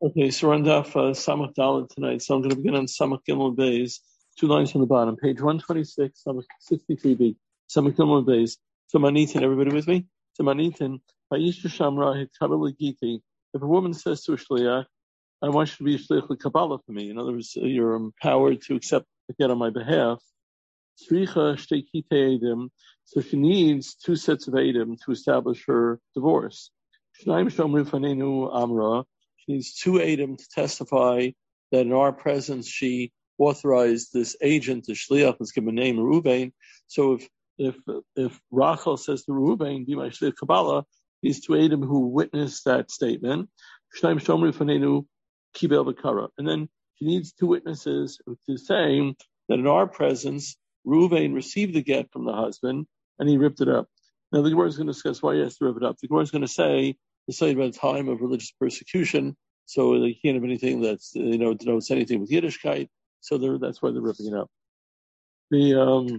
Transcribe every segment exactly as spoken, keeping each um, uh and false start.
Okay, so we're on Daf uh, Samach Dalet tonight. So I'm going to begin on Samach Gimel Beis, two lines from the bottom, page one twenty-six, Samach sixty-three B, Samach Gimel Beis. So Manitin, everybody with me? So Manitin, Vayisha Shamra Hitkabel Giti. If a woman says to a shliach, "I want you to be a shliach Kabbalah for me," in other words, you're empowered to accept the get on my behalf. Tzricha Shteikite Edim. So she needs two sets of Edim to establish her divorce. Shnaim Shomru Fanenu Amra. She needs two Adam to testify that in our presence she authorized this agent, the shliach, let's give him a name, Reuven. So if if if Rachel says to Reuven, "Be my shliach Kabbalah," these two Adam who witnessed that statement, Shnaim Shomru Fanenu Kibel B'Kara, and then she needs two witnesses to say that in our presence Reuven received the get from the husband and he ripped it up. Now the Gemara is going to discuss why he has to rip it up. The Gemara is going to say. To say about a time of religious persecution, so they can't have anything that's, you know, denotes anything with Yiddishkeit, so that's why they're ripping it up. The um,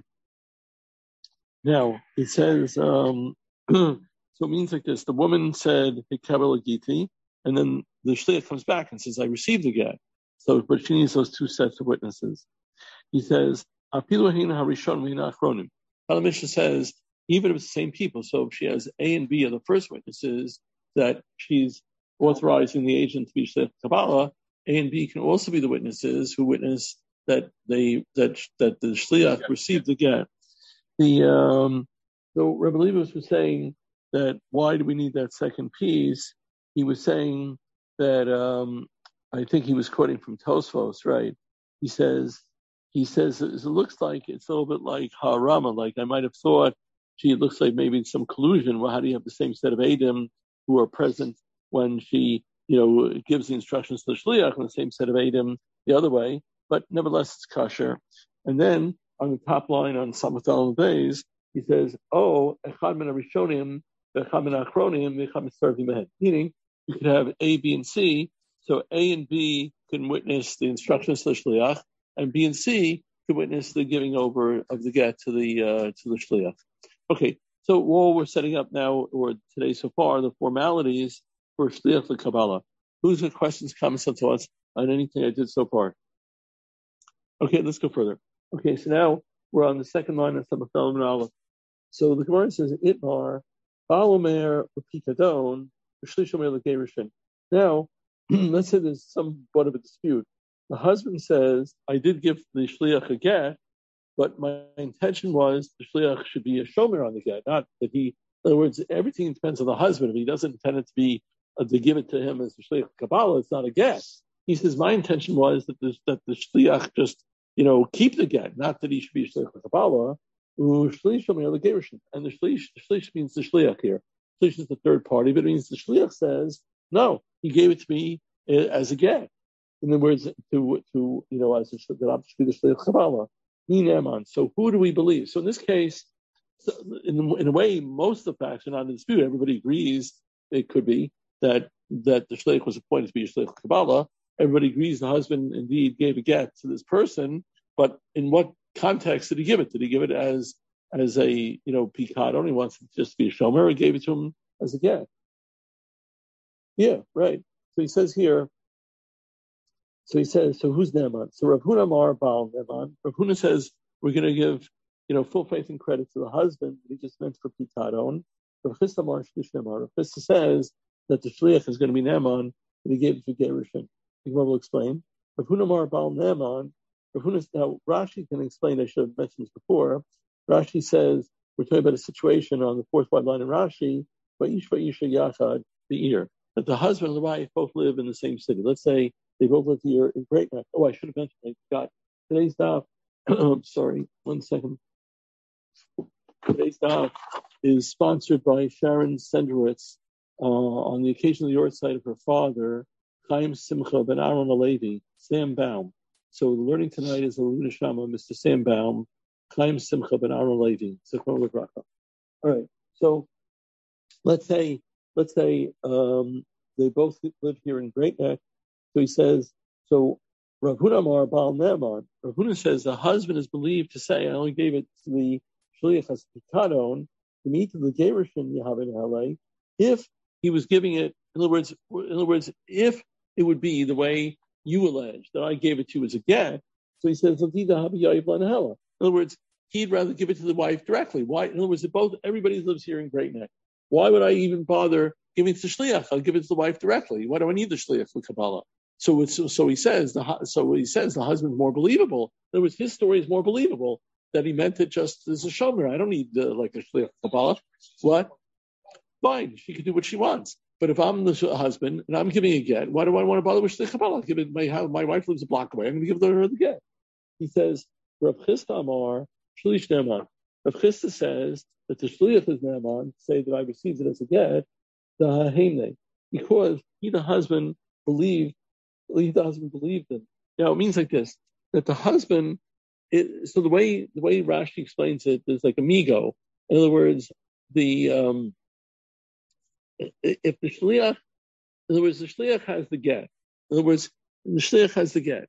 now it says um, so it means like this: the woman said "Hikabel Giti," and then the shliach comes back and says, "I received the get." So, but she needs those two sets of witnesses. He says, "Apilu Hina Harishon V'Hina Achronim." The Mishnah says even if it's the same people, so if she has A and B are the first witnesses that she's authorizing the agent to be shliach Kabbalah, A and B can also be the witnesses who witness that they that that the shliach received the get. The um, so Rebbe Leibowitz was saying that why do we need that second piece? He was saying that um, I think he was quoting from Tosfos, right? He says he says it looks like it's a little bit like Harama, like I might have thought. Gee, it looks like maybe some collusion. Well, how do you have the same set of Adam who are present when she, you know, gives the instructions to the shliach, and the same set of Adam the other way? But nevertheless, it's kosher. And then on the top line on Samach Dalet Beis, he says, "Oh, echad min harishonim, echad min achronim, echad mitzarvim behem." Meaning, you could have A, B, and C. So A and B can witness the instructions to the shliach, and B and C can witness the giving over of the get to the uh, to the shliach. Okay, so what we're setting up now, or today so far, the formalities for shliach l'Kabbalah. Who's got questions, comments, and thoughts on anything I did so far? Okay, let's go further. Okay, so now we're on the second line of Samach Dalet Aleph. So the Gemara says, "Itmar, Balomer, Pikadon, Shlishomer l'Gerushin." Now, let's say there's somewhat of a dispute. The husband says, "I did give the shliach a get, but my intention was the shliach should be a shomer on the get, not that he." In other words, everything depends on the husband. If he doesn't intend it to be uh, to give it to him as the shliach Kabbalah, it's not a get. He says, "My intention was that the that the shliach just, you know, keep the get, not that he should be a shliach Kabbalah." And the shliach, shliach means the shliach here. Shliach is the third party, but it means the shliach says, "No, he gave it to me as a get." In other words, to to you know, as a, that I'm to be the shliach Kabbalah. So who do we believe? So in this case, in, in a way, most of the facts are not in dispute. Everybody agrees it could be that that the shliach was appointed to be a shliach Kabbalah. Everybody agrees the husband indeed gave a get to this person, but in what context did he give it? Did he give it as as a, you know, pikadon? He wants it just to be a shomer, or gave it to him as a get? Yeah, right. So he says here. So he says, so who's Naaman? So Rav Huna Amar Baal Naaman. Rav Huna says we're going to give, you know, full faith and credit to the husband. He just meant for pikadon. Rav Chisda Amar Shlish Naaman. Rav Chisda says that the shliach is going to be Naaman, and he gave it to Gerushin. The Gemara will explain. Rav Huna Amar Baal Naaman. Rav Huna, now Rashi can explain. I should have mentioned this before. Rashi says we're talking about a situation on the fourth wide line of Rashi, but Yishva Yisha Yachad the ear, that the husband and the wife both live in the same city. Let's say they both live here in Great Neck. Oh, I should have mentioned. I forgot. Today's daf. I'm sorry. One second. Today's daf is sponsored by Sharon Senderowitz uh, on the occasion of the yahrzeit of her father, Chaim Simcha ben Aaron Alevi, Sam Baum. So the learning tonight is a Luna Shama, Mister Sam Baum, Chaim Simcha ben Aaron Alevi. All right. So let's say let's say um, they both live here in Great Neck. So he says, so Rav Huna Amar Baal Naaman, Rav Huna says the husband is believed to say, I only gave it to the shliach as pikadon, to me to the gerushin Yahavin Halei, if he was giving it, in other words, in other words, if it would be the way you allege that I gave it to you as a get. So he says, in other words, he'd rather give it to the wife directly. Why? In other words, both everybody lives here in Great Neck. Why would I even bother giving it to the shliach? I'll give it to the wife directly. Why do I need the shliach for Kabbalah? So, it's, so he says the so he says the husband's more believable. In other words, his story is more believable that he meant it just as a shomer. I don't need uh, like a shliach Kabbalah. What? Fine, she can do what she wants. But if I'm the husband and I'm giving a get, why do I want to bother with shliach Kabbalah? Give it my how my wife lives a block away. I'm going to give her the get. He says Rav Chisda Amar Shlish Ne'eman. Rav Chisda says that the shliach is Ne'eman, say that I received it as a get, the ha'heimne, because he the husband believed. He the husband believed him. Now it means like this: that the husband. It, so the way the way Rashi explains it is like amigo. In other words, the um, if the shliach, in other words, the shliach has the get. In other words, the shliach has the get.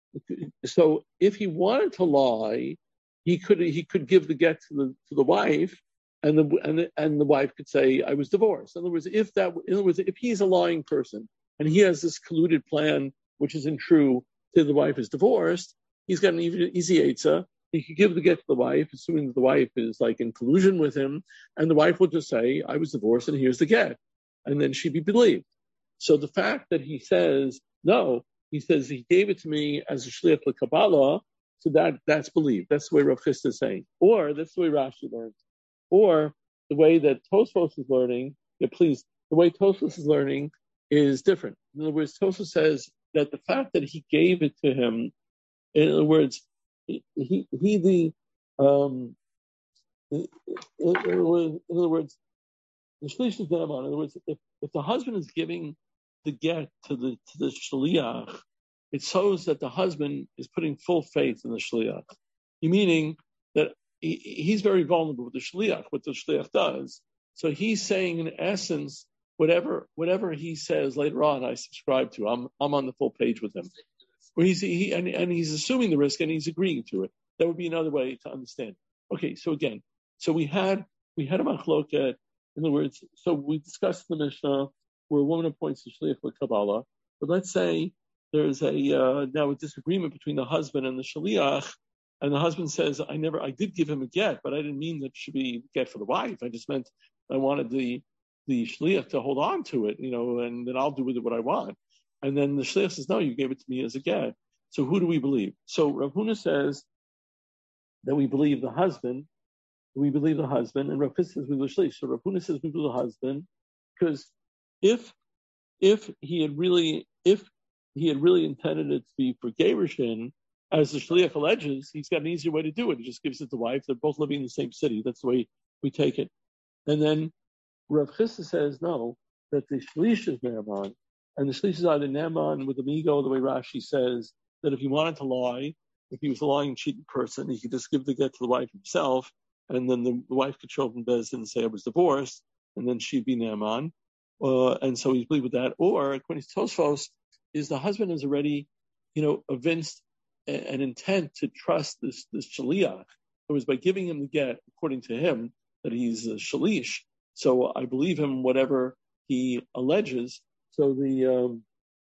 So if he wanted to lie, he could he could give the get to the to the wife, and the and the, and the wife could say, "I was divorced." In other words, if that in other words, if he's a lying person and he has this colluded plan which isn't true, say the wife is divorced, he's got an easy eitzah. He could give the get to the wife, assuming that the wife is like in collusion with him, and the wife will just say, "I was divorced, and here's the get," and then she'd be believed. So the fact that he says no, he says he gave it to me as a shliach l'Kabbalah, so that that's believed. That's the way Rav Chisda is saying, or that's the way Rashi learns, or the way that Tosfos is learning. Yeah, please, the way Tosfos is learning is different. In other words, Tosfos says that the fact that he gave it to him, in other words, he he, he the um, in, in, in other words, the shlish is Ne'eman. In other words, if, if the husband is giving the get to the to the shliach, it shows that the husband is putting full faith in the shliach. Meaning that he, he's very vulnerable with the shliach, what the shliach does. So he's saying, in essence, whatever whatever he says later on, I subscribe to. I'm I'm on the full page with him. Where he's he and, and he's assuming the risk and he's agreeing to it. That would be another way to understand. Okay, so again, so we had we had a machloket. In other words, so we discussed the Mishnah where a woman appoints the shliach l'Kabbalah. But let's say there's a uh, now a disagreement between the husband and the shliach, and the husband says, "I never, I did give him a get, but I didn't mean that it should be a get for the wife. I just meant I wanted the the shliach to hold on to it, you know, and then I'll do with it what I want." And then the shliach says, "No, you gave it to me as a get." So who do we believe? So Rav Huna says that we believe the husband. We believe the husband, and Rav Chisda says we believe the shliach. So Rav Huna says we believe the husband, because if if he had really if he had really intended it to be for Gerushin, as the shliach alleges, he's got an easier way to do it. He just gives it to the wife. They're both living in the same city. That's the way we take it. And then Rav Chisda says no, that the shlish is Ne'eman, and the shlish is either Ne'eman with amigo, the way Rashi says that if he wanted to lie, if he was a lying, cheating person, he could just give the get to the wife himself, and then the, the wife could show up in Beis Din and say I was divorced, and then she'd be Ne'eman. Uh, and so he's believed with that. Or according to Tosfos, is the husband has already, you know, evinced a, an intent to trust this this shaliach. It was by giving him the get, according to him, that he's a shalish. So I believe him whatever he alleges. So the um,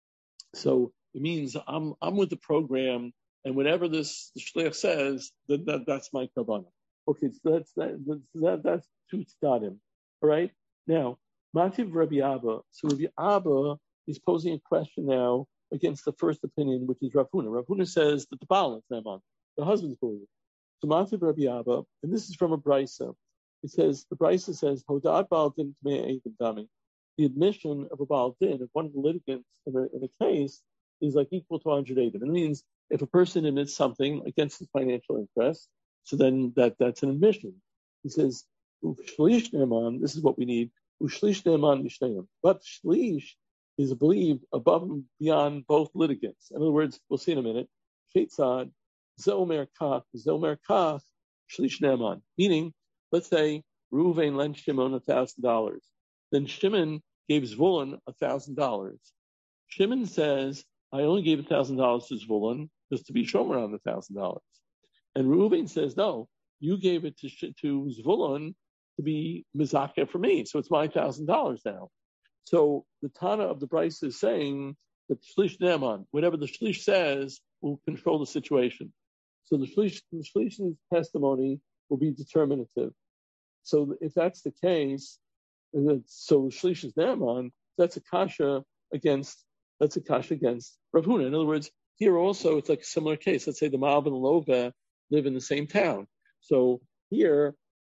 so it means I'm I'm with the program, and whatever this the shaliach says, that, that that's my kavanah. Okay, so that's that, that's that, that's two tzadim. All right, now. Mativ Rabbi Abba. So Rabbi Abba is posing a question now against the first opinion, which is Rav Huna. Rav Huna says that the Baal is Ne'eman, the husband's believe. So Mativ Rabbi Abba, and this is from a brisa. It says the brisa says Hoda'at Baal Din Tmei Eidim Dami. The admission of a Baal Din, if one of the litigants in a, in a case is like equal to one hundred Eidim. It means if a person admits something against his financial interest, so then that that's an admission. He says Shlish Ne'eman. This is what we need. Ushlish Ne'eman Mishnayim. But Shlish is believed above and beyond both litigants. In other words, we'll see in a minute. Sheitzad, Zomer Kach, Zomer Kach, Shlish Ne'eman. Meaning, let's say Reuven lent Shimon a thousand dollars. Then Shimon gave Zvulun a thousand dollars. Shimon says, I only gave a thousand dollars to Zvulun just to be shomer on the thousand dollars. And Reuven says, no, you gave it to, to Zvulun to be mizakeh for me. So it's my thousand dollars now. So the Tana of the Brisa is saying the shlish ne'eman. Whatever the shlish says will control the situation. So the shlish, the shlish's testimony will be determinative. So if that's the case, so shlish is ne'eman. That's a kasha against. That's a kasha against Rav Huna. In other words, here also it's like a similar case. Let's say the Ma'av and the Lova live in the same town. So here,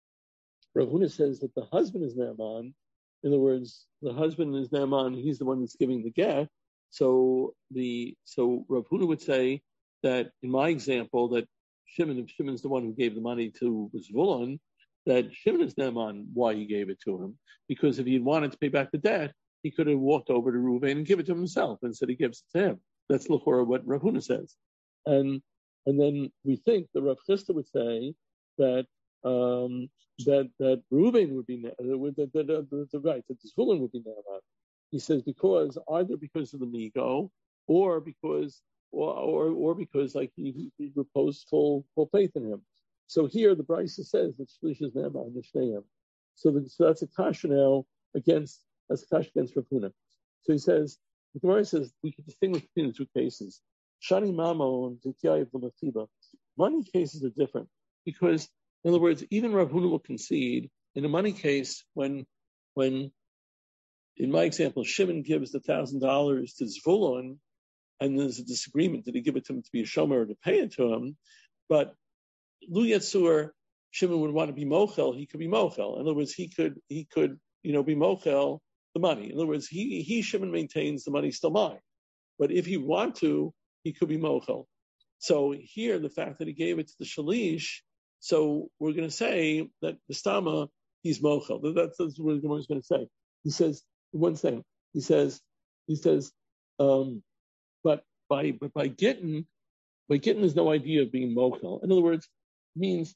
Rav Huna says that the husband is ne'eman. In other words, the husband is ne'eman. He's the one that's giving the get. So the so Rav Huna would say that in my example that Shimon, if Shimon's the one who gave the money to Zvulun, that Shimon is ne'eman why he gave it to him. Because if he wanted to pay back the debt, he could have walked over to Reuven and give it to himself instead he gives it to him. That's l'chora what Rav Huna says. And and then we think that Rav Chisda would say that um, that that Reuven would be that, that, that, that, that right that the Zvulun would be ne'eman. He says because either because of the migo or because or or, or because like he, he reposed full full faith in him. So here the Brisa says that shlish is ne'eman nishneim. So, the, so that's a kasha now against as a kasha against Rav Huna. So he says the Gemara says we can distinguish between the two cases. Shani Mamo and Zityayev L'Matiba. Money cases are different because, in other words, even Rav Huna will concede in a money case when, when, in my example, Shimon gives the thousand dollars to Zvulun, and there's a disagreement: did he give it to him to be a shomer or to pay it to him? But Lu Yetzur, Shimon would want to be mochel. He could be mochel. In other words, he could he could you know be mochel the money. In other words, he he Shimon maintains the money still mine. But if he want to, he could be mochel. So here, the fact that he gave it to the shalish, so we're going to say that the stama he's mochel. That's, that's what the Gemara going to say. He says one thing. He says he says, um, but by but by Gittin, by Gittin there's no idea of being mochel. In other words, it means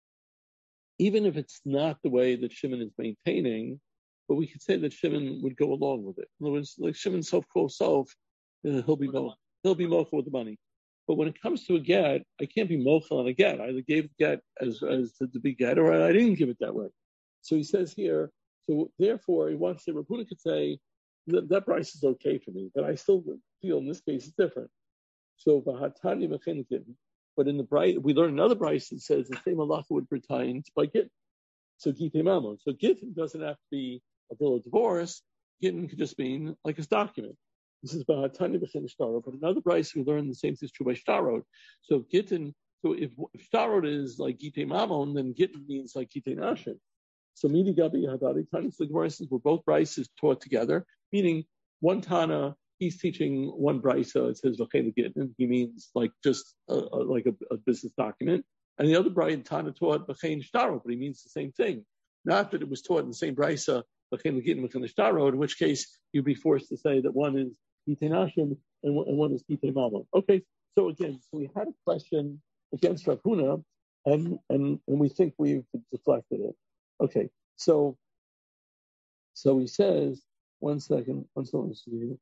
even if it's not the way that Shimon is maintaining, but we could say that Shimon would go along with it. In other words, like Shimon self quo self, uh, he'll be mo- he'll be mochel with the money. But when it comes to a get, I can't be mochel on a get. I either gave the get as as to, to be get, or I didn't give it that way. So he says here. So therefore, he wants to. Rav Huna could say that, that price is okay for me, but I still feel in this case it's different. So v'hatani mechenikin. But in the bright, we learn another Bryce that says the same halacha would pertain to by Gittin. So Gittin Mamon. So Gittin doesn't have to be a bill of divorce. Gittin could just mean like his document. This is Bahatani B'Chen Shtarot. But another Bryce we learn the same thing is true by Shtarot. So Gittin, so if, if Shtarot is like Gittin Mamon, then Gittin means like Gittin Ashin. So Midi Gabi Hadari Tani. So the Gemara says we're both Bryces taught together, meaning one Tana. He's teaching one brisa. It says v'chei gittin. He means like just a, a, like a, a business document. And the other brisa Tana taught v'chei shtaro, but he means the same thing. Not that it was taught in the same brisa v'chei gittin v'chei shtaro. In which case you'd be forced to say that one is gittin ashim and, and one is gittin mamon. Okay. So again, so we had a question against Rav Huna, and and and we think we've deflected it. Okay. So so he says one second. One second.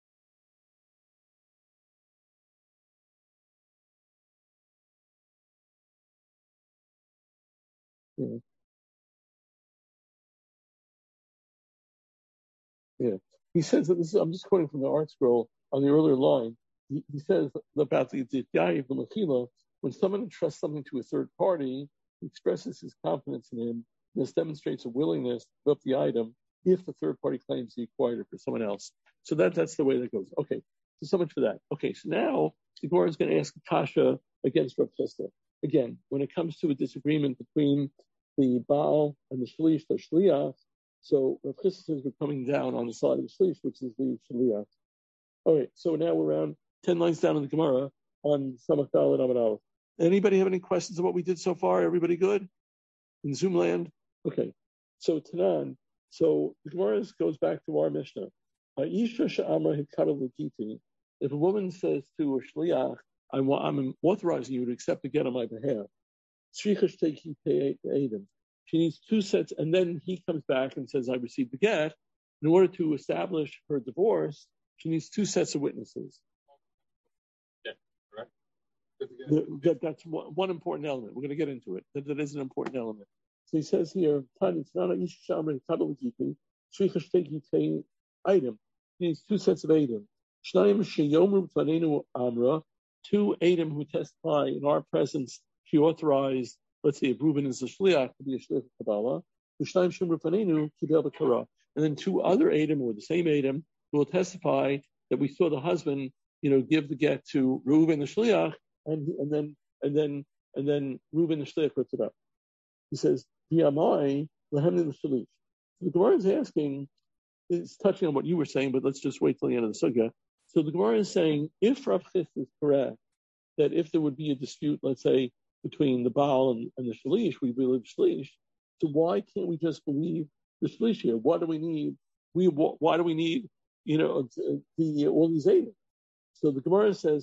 Yeah. Yeah. He says that this is, I'm just quoting from the art scroll on the earlier line. He, he says about the Dityayi of the Mechila, when someone entrusts something to a third party, he expresses his confidence in him. This demonstrates a willingness to give up the item if the third party claims he acquired it for someone else. So that that's the way that goes. Okay. So so much for that. Okay. So now the Gemara is going to ask Kasha against Rav Chisda. Again, when it comes to a disagreement between the Baal and the Shlish, the Shliach, so Rav Chisda says we're coming down on the side of the Shlish, which is the Shliach. All right, so now we're around ten lines down in the Gemara on Samach Daled Amud Aleph. Anybody have any questions on what we did so far? Everybody good? In Zoom land? Okay. So Tanan, so the Gemara goes back to our Mishnah. If a woman says to a Shliach, I'm, I'm authorizing you to accept a get on my behalf, she needs two sets, and then he comes back and says, I received the get. In order to establish her divorce, she needs two sets of witnesses. Yeah, correct. The, that, that's one, one important element. We're going to get into it. That, that is an important element. So he says here, item. He needs two sets of item. Shnayim sheyomu b'fanenu amra, two Adam who testify in our presence, she authorized, let's say, if Reuben is a shliach to be a shliach of Kabbalah, Shnayim shemru b'fanenu kibel b'kara. And then two other Adam, or the same Adam, who will testify that we saw the husband, you know, give the get to Reuben the shliach, and and then and then and then Reuben the shliach ripped it up. He says, "V'amai lehem the shliach." The Gemara is asking, it's touching on what you were saying, but let's just wait till the end of the sugya. So the Gemara is saying, if Rav Chis is correct, that if there would be a dispute, let's say, between the Baal and, and the Shalish, we believe Shalish, so why can't we just believe the Shalish here? Why do we need, we, why do we need, you know, the, all these Eidim? So the Gemara says,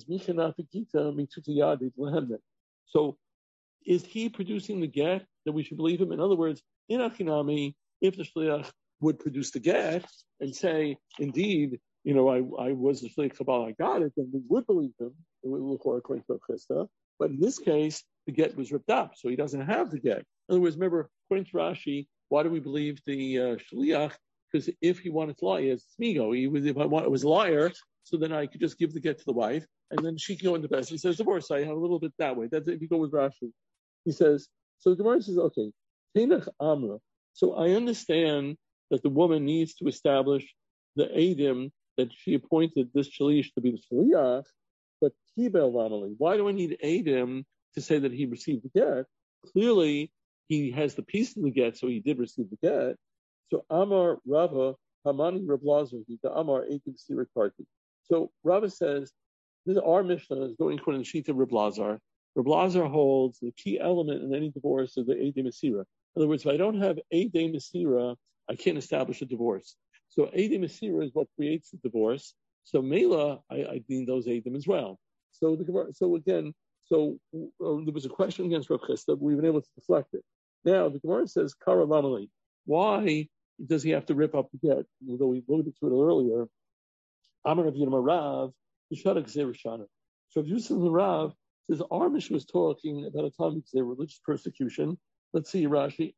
so is he producing the get that we should believe him? In other words, in Achinami, if the Shaliach would produce the get and say, indeed, you know, I, I was the Shliach Kabbalah, I got it, then we would believe him. It would look according to Chisda. But in this case, the get was ripped up, so he doesn't have the get. In other words, remember, according to Rashi, why do we believe the uh, Shliach? Because if he wanted to lie, he has Smigo. He was, if I want, it was a liar, so then I could just give the get to the wife, and then she can go into bed. He says, divorce, I have a little bit that way. That's if you go with Rashi. He says, so the Gemara says, okay, Tenach Amra. So I understand that the woman needs to establish the Eidim that she appointed this Shalish to be the Shaliach, but Kibel Ramali. Why do I need Eidim to say that he received the get? Clearly, he has the piece of the get, so he did receive the get. So Amar Rava, Hamani Rav Lazar, the Amar Eidim Sirakarti. So Rava says, this is our Mishnah is going according to the sheet of Rav Lazar. Rav Lazar holds the key element in any divorce is the Eidim Asira. In other words, if I don't have Eidim Asira, I can't establish a divorce. So Eidim Asira is what creates the divorce. So Mela, I, I mean those Eidim as well. So the so again, so uh, there was a question against Rav Chisda, we've been able to deflect it. Now the Gemara says, Kara Lamali. Why does he have to rip up the get? Although we alluded to it earlier. Amar Rav Yirma Rav, Yishadak Zerishana. So if Yusuf and Rav says our Mishnah was talking about a time of their religious persecution. Let's see Rashi.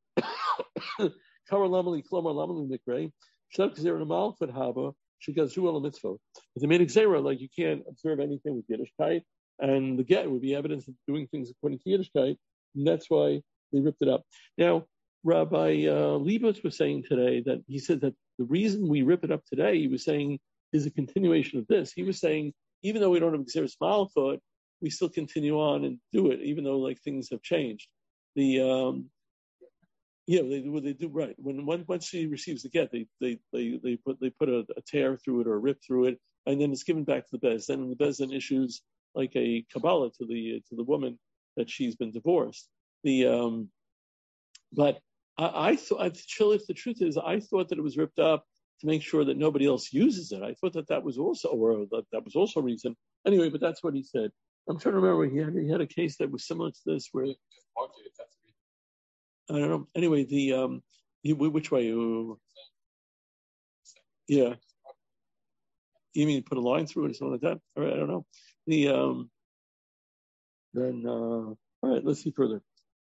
Kara Lamali, Klomar Lamali Mikre. Shadak Zeramal could have a Shigazru mitzvah. If they made a Xera, like you can't observe anything with Yiddishkeit, and the get would be evidence of doing things according to Yiddishkeit, and that's why they ripped it up. Now, Rabbi uh, Leibowitz was saying today that he said that the reason we rip it up today, he was saying, is a continuation of this. He was saying, even though we don't have Xeris Malchut, we still continue on and do it, even though like things have changed. The um, yeah, they do. They do right. When once she receives the get, they they they they put they put a, a tear through it or a rip through it, and then it's given back to the Bez. Then the Bez then issues like a Kabbalah to the to the woman that she's been divorced. The um, but I, I thought, if the truth is, I thought that it was ripped up to make sure that nobody else uses it. I thought that that was also, or that, that was also a reason. Anyway, but that's what he said. I'm trying to remember. He had he had a case that was similar to this, where I don't know. Anyway, the um, he, which way? Uh, yeah, you mean put a line through it or something like that? All right, I don't know. The um, then uh, all right. Let's see further.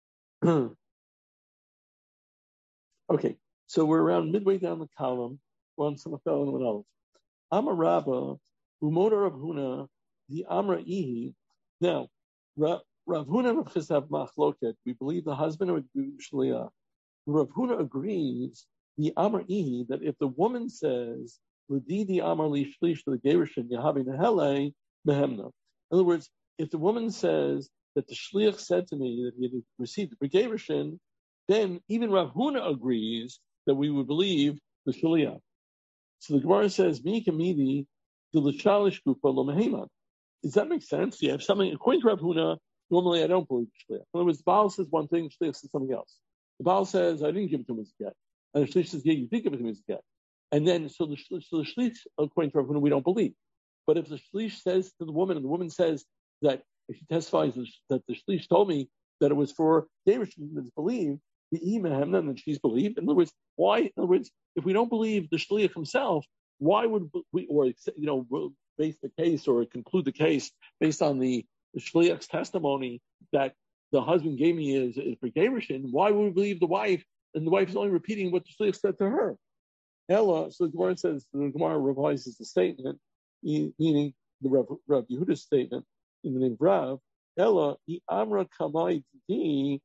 Okay, so we're around midway down the column. We're on some fellow and else. Amar Rabba, Umoda Rav Huna, the Amra Ihi. Now, Rav Huna and Rav Chisda have machloket. We believe the husband would be Shliach. Rav Huna agrees, the Amra Ihi, that if the woman says, L'didi Amar Li Shlish to the Gerushin Yahavi Nehele Behemna. In other words, if the woman says that the Shliach said to me that he had received the Gerushin, then even Rav Huna agrees that we would believe the Shliach. So the Gemara says, Mi kamidi the l'shalish kufa lo meheman. Does that make sense? You have something, according to Rav Huna, normally I don't believe the Shliach. In other words, the Baal says one thing, the Shliach says something else. The Baal says, I didn't give it to him as a get. And the Shliach says, yeah, you did give it to him as a get. And then, so the, so the Shliach, according to Rav Huna, we don't believe. But if the Shliach says to the woman, and the woman says that, if she testifies that the Shliach told me that it was for David, that's believed, the Imahem, then she's believed. In other words, why? In other words, if we don't believe the Shliach himself, why would we, or you know, base the case or conclude the case based on the, the Shliach's testimony that the husband gave me is, is for Gerushin? Why would we believe the wife? And the wife is only repeating what the Shliach said to her. Ella, so the Gemara says, the Gemara revises the statement meaning the Rav, Rav Yehuda's statement in the name of Rav, Ella, Amra Kamai Di,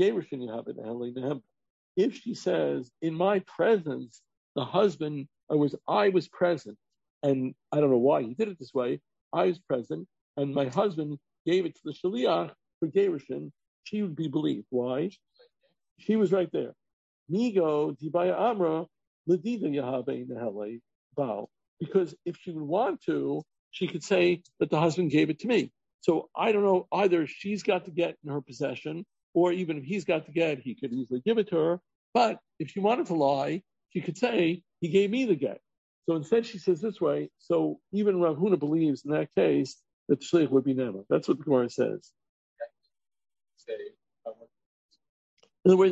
if she says, in my presence, the husband, I was, I was present, and I don't know why he did it this way, I was present, and my husband gave it to the Shaliach for Gerushin, she would be believed. Why? She was right there. Migo, Dibaya Amra, Ladida Yahabe Nehele, Baal. Because if she would want to, she could say that the husband gave it to me. So I don't know, either she's got to get in her possession, or even if he's got to get, he could easily give it to her. But if she wanted to lie, she could say, he gave me the get. So instead she says this way, so even Rav Huna believes in that case that the shliach would be Nema. That's what the Gemara says. In other words,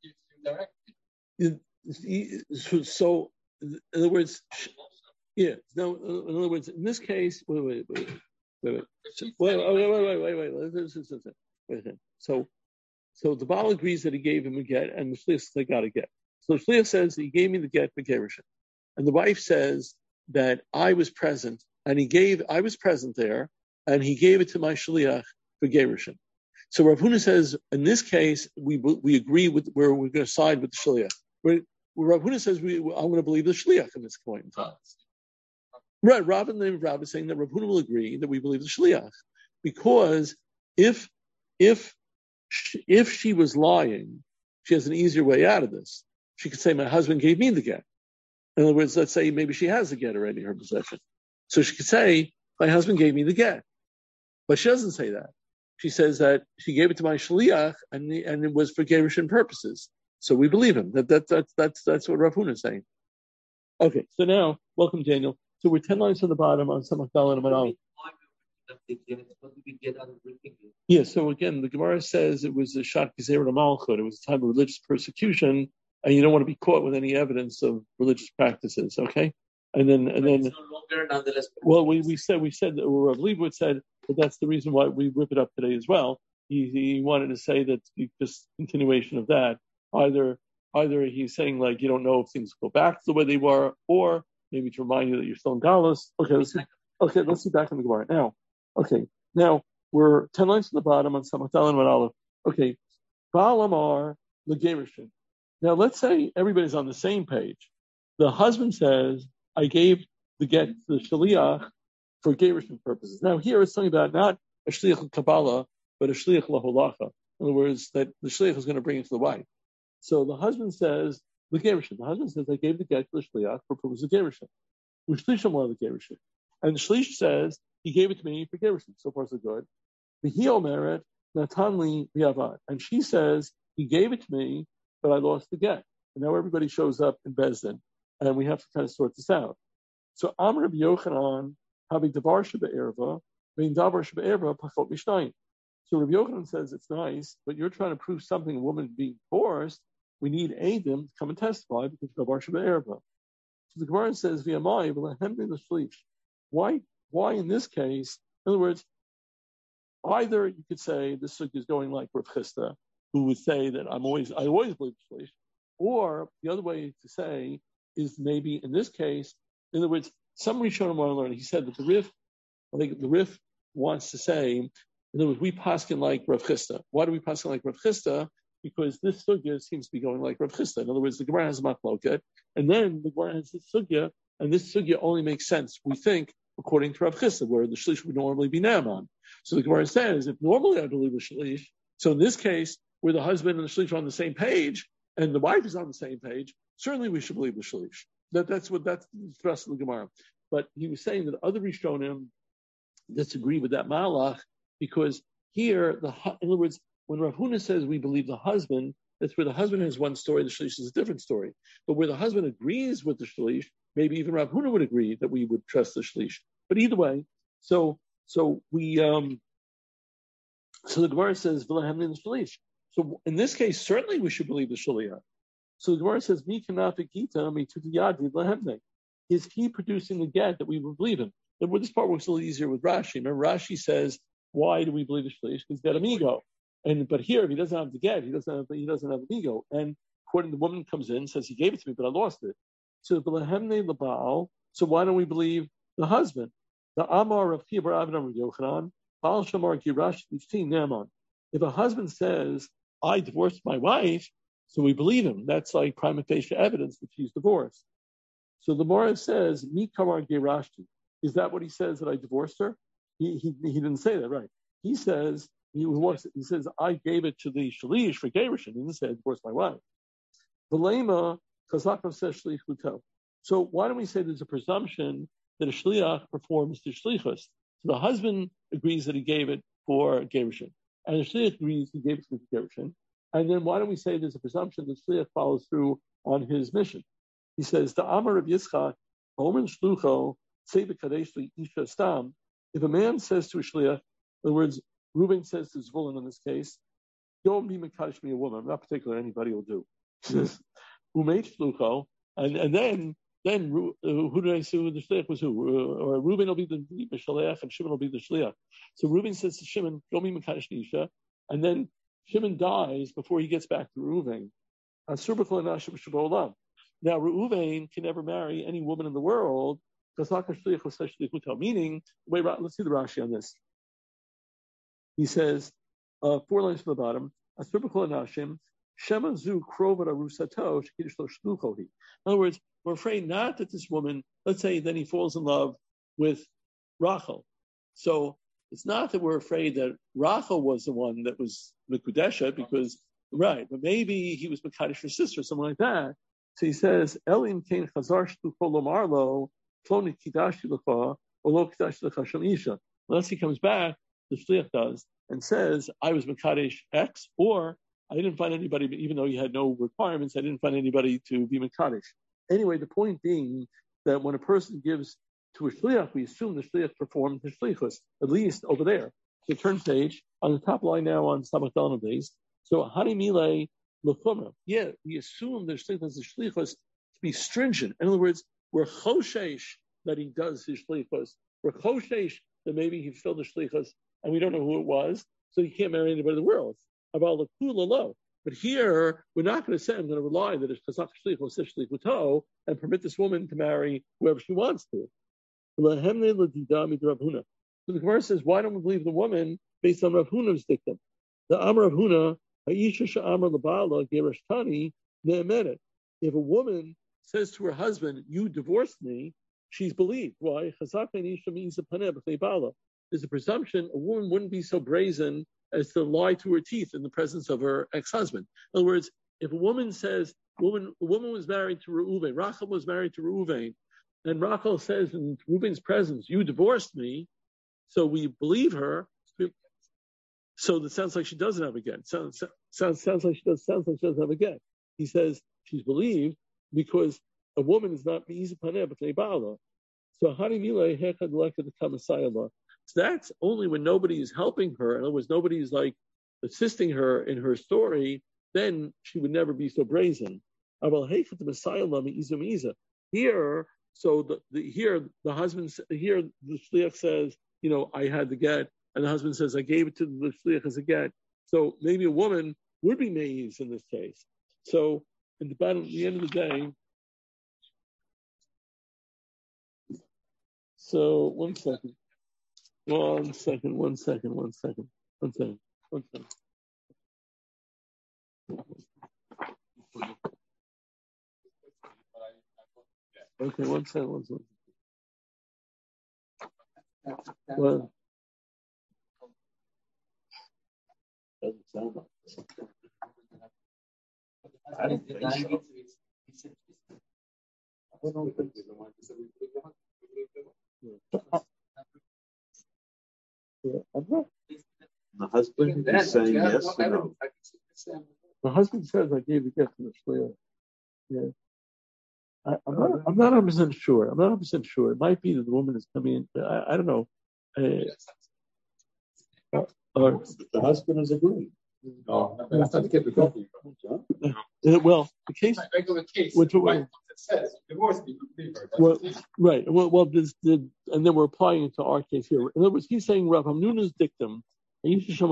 in, so, so in other words, yeah, no, in other words, in this case, wait, wait, wait, wait, wait, wait, wait, wait, wait, wait, wait, wait, wait, wait. So, so the Baal agrees that he gave him a get, and the shliach they got a get. So the shliach says he gave me the get for Gerushin, and the wife says that I was present, and he gave, I was present there, and he gave it to my shliach for Gerushin. So Rav Huna says, in this case, we we agree with where we're going to side with the shliach. Where, where Rav Huna says, we, I'm going to believe the shliach in this point in time. Right, Rav and the Rav is saying that Rav Huna will agree that we believe the shliach, because if if she, if she was lying, she has an easier way out of this. She could say, my husband gave me the get. In other words, let's say maybe she has the get already in her possession. So she could say, my husband gave me the get. But she doesn't say that. She says that she gave it to my shliach, and the, and it was for Gerushin purposes. So we believe him. That, that, that, that's that's what Rav Huna is saying. Okay, so now, welcome, Daniel. So we're ten lines from the bottom on Samach Daled and Amal. Yeah, so again, the Gemara says it was a shot Gezer Malchut. It was a time of religious persecution, and you don't want to be caught with any evidence of religious practices, okay? And then, and then, no longer, well, we, we said, we said, or Rav Leibowitz said that that's the reason why we whip it up today as well. He, he wanted to say that just continuation of that, either, either he's saying like, you don't know if things go back to the way they were, or maybe to remind you that you're still in Galus. Okay, let's see, okay, let's see back in the Gemara now. Okay, now we're ten lines to the bottom on Samach Daled and Aleph. Okay, Baal Amar L'Gerushin. Now let's say everybody's on the same page. The husband says, I gave the get to the shliach for Gerushin purposes. Now here it's talking about not a shliach Kabbalah, but a shliach laholacha. In other words, that the shliach is going to bring it to the wife. So the husband says, the Gerushin. The husband says, I gave the get to the shliach for purposes of Gerushin. Ushlisham la the Gerushin. And the shliach says, he gave it to me for Gerushin. So far so good. V'hi omeret natanli v'avad. And she says, he gave it to me, but I lost the get. And now everybody shows up in Bezdin. And we have to kind of sort this out. So Amr Rabbi Yochanan having davar shebe'erva, being davar shebe'erva pachot mishnayim. So Rabbi Yochanan says it's nice, but you're trying to prove something a woman being forced. We need Adam to come and testify because davar shebe'erva. So the Gemara says v'yamai v'lehem the shlish. Why? Why in this case? In other words, either you could say this sugya is going like Rav Chisda, who would say that I'm always I always believe the shlish, or the other way to say is maybe in this case, in other words, some Rishonim want to learn. He said that the Rif, I think the Rif wants to say, in other words, we paskin like Rav Chisda. Why do we paskin like Rav Chisda? Because this sugya seems to be going like Rav Chisda. In other words, the Gemara has a machloket, and then the Gemara has this sugya, and this sugya only makes sense, we think, according to Rav Chisda, where the shlish would normally be Naaman. So the Gemara says, if normally I believe the shlish, so in this case, where the husband and the shlish are on the same page, and the wife is on the same page, certainly we should believe the shlish. That, that's what that's the thrust of the Gemara. But he was saying that other Rishonim disagree with that malach because here, the in other words, when Rav Huna says we believe the husband, that's where the husband has one story, the shlish is a different story. But where the husband agrees with the shlish, maybe even Rav Huna would agree that we would trust the shlish. But either way, so so we um so the Gemara says v'lehem the shlish. So in this case, certainly we should believe the shliach. So the Gemara says, "Mi kanafik mi tutiyadi lehemne." Is he producing the get that we would believe him? And this part works a little easier with Rashi. Remember, Rashi says, "Why do we believe the shlish? Because he's got amigo." And but here, if he doesn't have the get, he doesn't have he doesn't have amigo. And according to the woman comes in, says he gave it to me, but I lost it. So the lehemne lebal. So why don't we believe the husband? The Amar of Kibra Avnam Yochanan, Baal Shamar Girash Lishti Neman. If a husband says, I divorced my wife, so we believe him. That's like prima facie evidence that she's divorced. So the Gemara says, Mi Kamar Girashti. Is that what he says, that I divorced her? He he, he didn't say that, right? He says, he, was, he says, I gave it to the Shalish for Gerushin. He didn't say I divorced my wife. Velema Kazakov says Shlich Lutel. So why don't we say there's a presumption that a Shliach performs the Shlichus? So the husband agrees that he gave it for Gerushin. And the Shliach agrees he gave it to Gerushin. And then why don't we say there's a presumption that Shliach follows through on his mission? He says, the Amar of Yitzchak, Omen Shlucho, Seiva Kadeshli Isha Stam. If a man says to a Shliach, in other words, Reuben says to Zvulun in this case, go and be Mekadosh me a woman. I'm not particular, anybody will do. He says, who made Shlucho? And, and then, then uh, who did I say who the Shliach was who? Uh, or Reuben will be the, the Shliach and Shimon will be the Shliach. So Reuben says to Shimon, go be Mekadosh Isha. And then Shimon dies before he gets back to Reuven. Now, Reuven can never marry any woman in the world, meaning, wait, let's see the Rashi on this. He says, uh, four lines from the bottom, in other words, we're afraid not that this woman, let's say then he falls in love with Rachel. So it's not that we're afraid that Rachel was the one that was Mekudesha, because, right, but maybe he was Mekadosh her sister, something like that. So he says, Elim Kain Chazar Shlucho Lomarlo, Ploni Kidashi Lecha, or Lo Kidashi Lecha Sham Isha. Unless he comes back, the Shliach does, and says, I was Mekadosh X, or I didn't find anybody, even though he had no requirements, I didn't find anybody to be Mekadosh. Anyway, the point being that when a person gives to a Shliach, we assume the Shliach performed the Shlichus, at least over there. So turn page, on the top line now on Samach Dalma base. So, Hani Mile L'chumra. Yeah, we assume the Shlichus is the Shlichus to be stringent. In other words, we're choshesh that he does his Shlichus. We're choshesh that maybe he filled the Shlichus, and we don't know who it was, so he can't marry anybody in the world. About L'kula lo. But here, we're not going to say, I'm going to rely that it's Chazak Shlichus, Shlichuto, and permit this woman to marry whoever she wants to. So the Gemara says, why don't we believe the woman based on Rav Huna's dictum? The Amar Rav Huna, Ha'isha she'amar l'ba'ala gerashtani ne'emenet. If a woman says to her husband, you divorced me, she's believed. Why? There's a presumption a woman wouldn't be so brazen as to lie through her teeth in the presence of her ex-husband. In other words, if a woman says, woman, a woman was married to Reuven, Rachel was married to Reuven, and Rachel says in Reuven's presence, you divorced me, so we believe her. So that sounds like she doesn't have a get. Sounds, sounds, sounds like she does. Sounds like she doesn't have a get. He says she's believed because a woman is not me'iz paneh b'tnei ba'ala. So hani milei hechad lekad kamasayala. So that's only when nobody is helping her. In other words, nobody is like assisting her in her story. Then she would never be so brazen. Aval hechad masayala me'izu me'iza. Here, so the, the here the husband here the shliach says, you know, I had the get. And the husband says, I gave it to the shliach as a get. So maybe a woman would be meiz in this case. So at the bottom, at the end of the day, so one second, one second, one second, one second, one second, one second. Okay, one second, one second. Well, doesn't sound like it. I don't think so. I don't think so. The husband is saying yes or no? The husband says, I gave the gift to the shliach. Yeah. I, I'm not. I'm not one hundred percent sure. I'm not one hundred percent sure. It might be that the woman is coming in. I, I don't know. Uh, or the husband is agreeing. No, that's not the case. Uh, well, the case. Regular case. Which, which, it says divorce people. Well, right. Well, well, this, the, and then we're applying it to our case here. In other words, he's saying Rav Hamnuna's dictum. So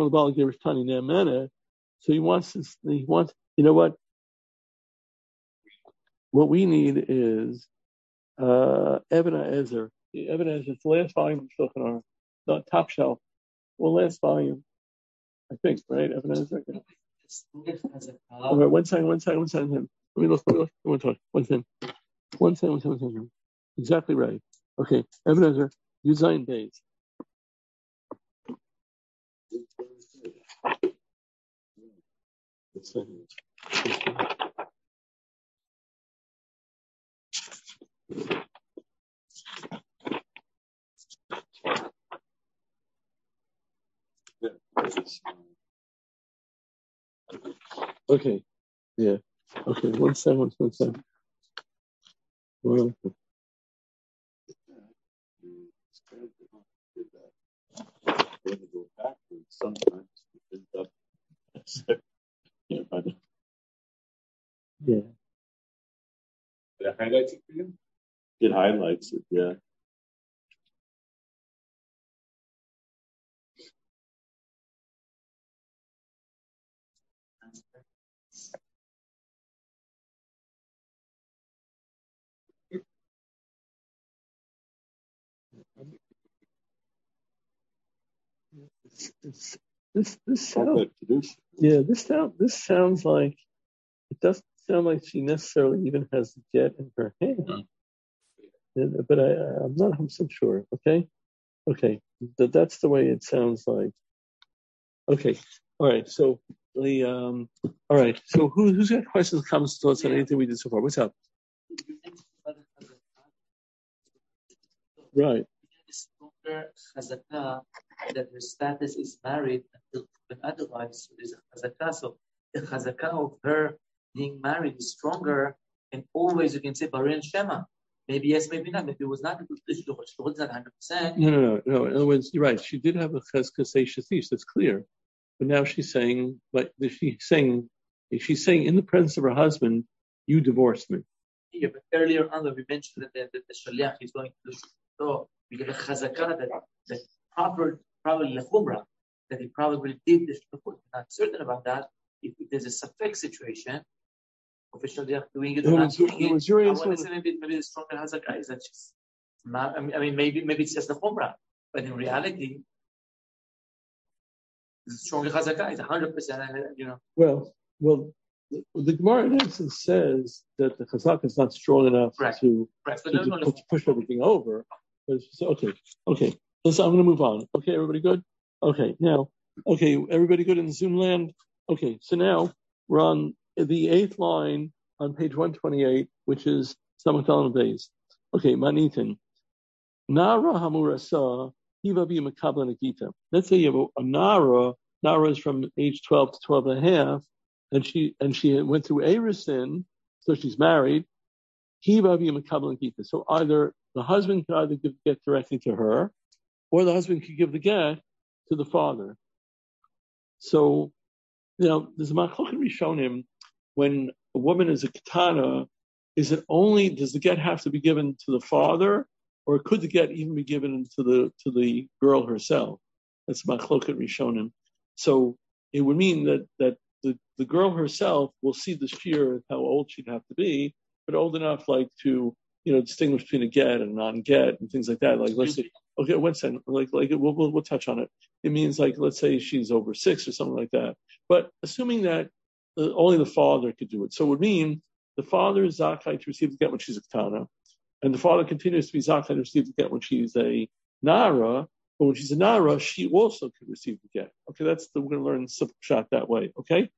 he wants to. He wants. You know what? What we need is uh, Eben Ezer. The evidence is the last volume of Shulchan Aruch, the top shelf, or last volume, I think, right? Evidence. Okay. All right, one second, one second, one second. Let me look. Let me look. One second. One second. One second. One second. One second. Exactly right. Okay. Ebenezer, you Zion days. Okay. Yeah. Okay. One second. One second. One second. Well, sometimes we end up yeah, by the, yeah. It highlights it for you? It highlights it, yeah. This this this sound, yeah, this sound this sounds like it doesn't sound like she necessarily even has the get in her hand. And, but I I'm not one hundred percent sure. Okay, okay, that that's the way it sounds like. Okay, all right. So the um, all right. So who who's got questions, comments, thoughts on anything we did so far? What's up? Right. Stronger chazakah that her status is married until proven otherwise. So there's a chazakah. So the chazakah of her being married is stronger, and always you can say Baruch Shema. Maybe yes, maybe not. Maybe it was not. It's not one hundred percent. No, no, no, no. In other words, you're right. She did have a cheskes shatish. That's clear. But now she's saying, like she's saying, she's saying in the presence of her husband, you divorced me. Yeah, but earlier on, we mentioned that the, the, the shaliach is going to do so. We get a chazakah that that proper probably lechumra that he probably did this before. We're not certain about that. If, if there's a safek situation of a shaliach doing it, or not doing it, was your I answer? want to say maybe maybe the stronger chazakah is that she's not. I mean, I mean maybe maybe it's just the chumra, but in reality, the stronger chazakah is a hundred percent. You know. Well, well. The Gemara in essence says that the chazakah is not strong enough right. to, right. to, no, no, no. to push everything over. But it's, okay, okay. Listen, I'm going to move on. Okay, everybody good? Okay, now, okay, everybody good in Zoom land? Okay, so now we're on the eighth line on page one twenty-eight, which is Samach Daled Beis. Okay, Manitin. Nara Hamurasa, Hiva bi Makabla Nagita. Let's say you have a, a Nara. Nara is from age twelve to twelve and a half. And she and she went through Erisin, so she's married. So either the husband could either give the get directly to her, or the husband could give the get to the father. So, you know, there's a machloket rishonim when a woman is a katana. Is it only does the get have to be given to the father, or could the get even be given to the to the girl herself? That's machloket rishonim. So it would mean that that. The, the girl herself will see the shear, how old she'd have to be, but old enough like to, you know, distinguish between a get and a non-get and things like that. Like, let's say, okay, one second, like, like we'll, we'll, we'll touch on it. It means like, let's say she's over six or something like that. But assuming that uh, only the father could do it. So it would mean the father is zakai to receive the get when she's a katana, and the father continues to be zakai to receive the get when she's a nara. But when she's a nara, she also could receive the get. Okay, that's the, we're going to learn the simple shot that way. Okay.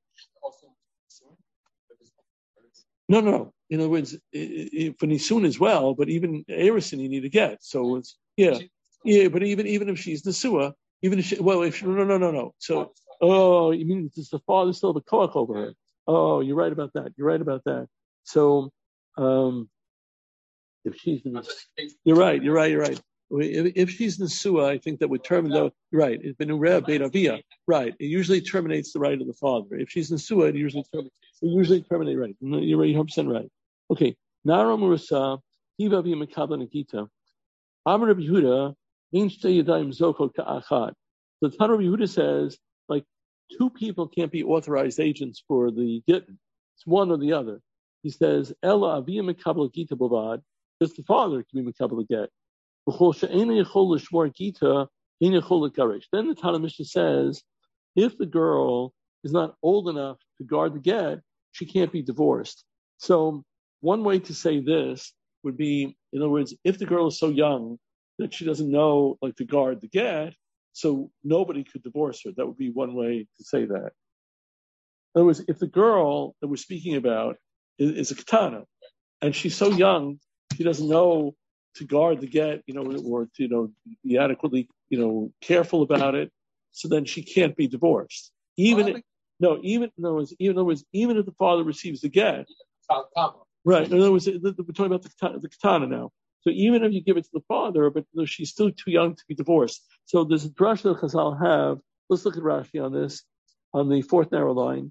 No, no, no. In other words, for Nisun as well, but even Erison you need to get. So it's yeah, yeah. But even even if she's Nesua, even if she, well, if she, no, no, no, no. So oh, you mean does the father still have a koach over her? Oh, you're right about that. You're right about that. So um, if she's in, you're right. You're right. You're right. If, if she's Nesua, I think that would terminate. No, right. It's been Beit Avia. Right. It usually terminates the right of the father. If she's Nesua, it usually terminates. It usually terminate right. You're right. one hundred percent right. Okay. Nara Murasa, Hiva bi Makabla Nagita. Amar Rabbi Yehuda, Ein Shtei Yadayim Zoko Ka'achad. The Tan Rabbi Yehuda says, like, two people can't be authorized agents for the gittin. It's one or the other. He says, Ella Avia Makabla Gita Bavad, just the father can be Makabla get. Then the Tana Mishnah says, if the girl is not old enough to guard the get, she can't be divorced. So one way to say this would be, in other words, if the girl is so young that she doesn't know like to guard the get, so nobody could divorce her. That would be one way to say that. In other words, if the girl that we're speaking about is, is a katana, and she's so young, she doesn't know to guard the get, you know, or to, you know, be adequately, you know, careful about it, so then she can't be divorced. Even if, no, even in other words, even in other words, even if the father receives the get, right? In other words, we're talking about the katana, the katana now. So even if you give it to the father, but she's still too young to be divorced. So there's a drasha that Chazal have. Let's look at Rashi on this, on the fourth narrow line.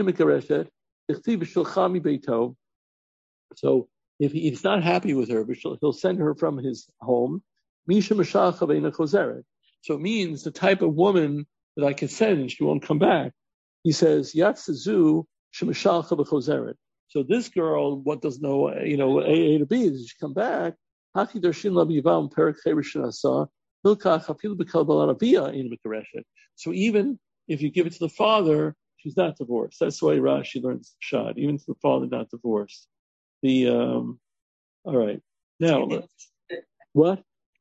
So if he, he's not happy with her, but he'll send her from his home. So it means the type of woman that I can send and she won't come back. He says, Yatzazu shemishalcha b'chozeret. So this girl, what doesn't know, you know, A, A to B, does she come back? Haki darshin labivam perik cherishinasa milkach afilu b'kal balarabia in mikareshet. So even if you give it to the father, she's not divorced. That's the way Rashi learns Shad. Even to the father, not divorced. The um, all right now, what?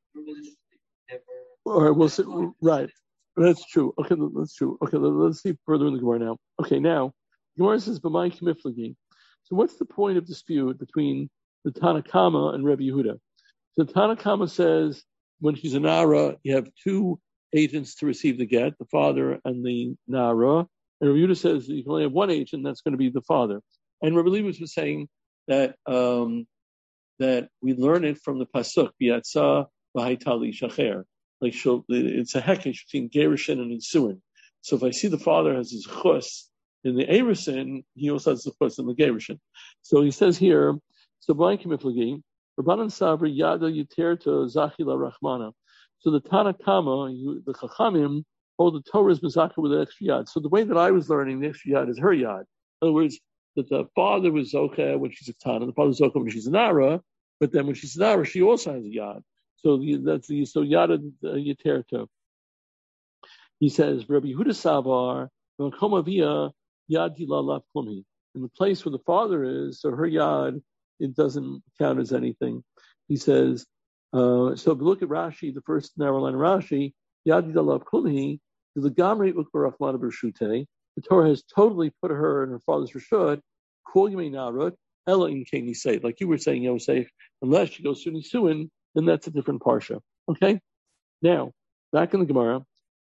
All right, we'll see. Right, that's true. Okay, that's true. Okay, let's see further in the Gemara now. Okay, now Gemara says b'may kimiflagi. So what's the point of dispute between the Tanakama and Rebbe Yehuda? So the Tanakama says when she's a Nara, you have two agents to receive the get, the father and the Nara. And Rebbe Yehuda says you can only have one agent, that's going to be the father. And Rebbe Leibowitz was saying that um, that we learn it from the pasuk Biatza v'Haitali Shacher. Like it's a hekesh between Gerushin and Nisuin. So if I see the father has his chus in the Erusin, he also has the chus in the Gerushin. So he says here, so b'ayim iflagi, Rabbanan Sabri Yada Yiterta Zachila Rachmana. So the Tanakama, the Chachamim, hold the Torah is Mizaka with the extra yad. So the way that I was learning, the extra yad is her yad. In other words, that the father was Zoka when she's a Tana, the father was Zoka when she's a Nara, but then when she's a Nara, she also has a yad. So the, that's the so yad uh, Yiterta. He says, Rabbi Yehuda Savar, Komavia Yad Dilalav Klumi. In the place where the father is, so her yad, it doesn't count as anything. He says, uh, so if you look at Rashi, the first narrow line of Rashi, Yad Dilalav Klumi, the Gamri Ukbar Rahmana Bershute, the Torah has totally put her in her father's reshut, Kol Yemei Narut, Ella in Keni Seif. Like you were saying, Yosef, unless she goes Suni Suin, then that's a different parsha. Okay? Now, back in the Gemara,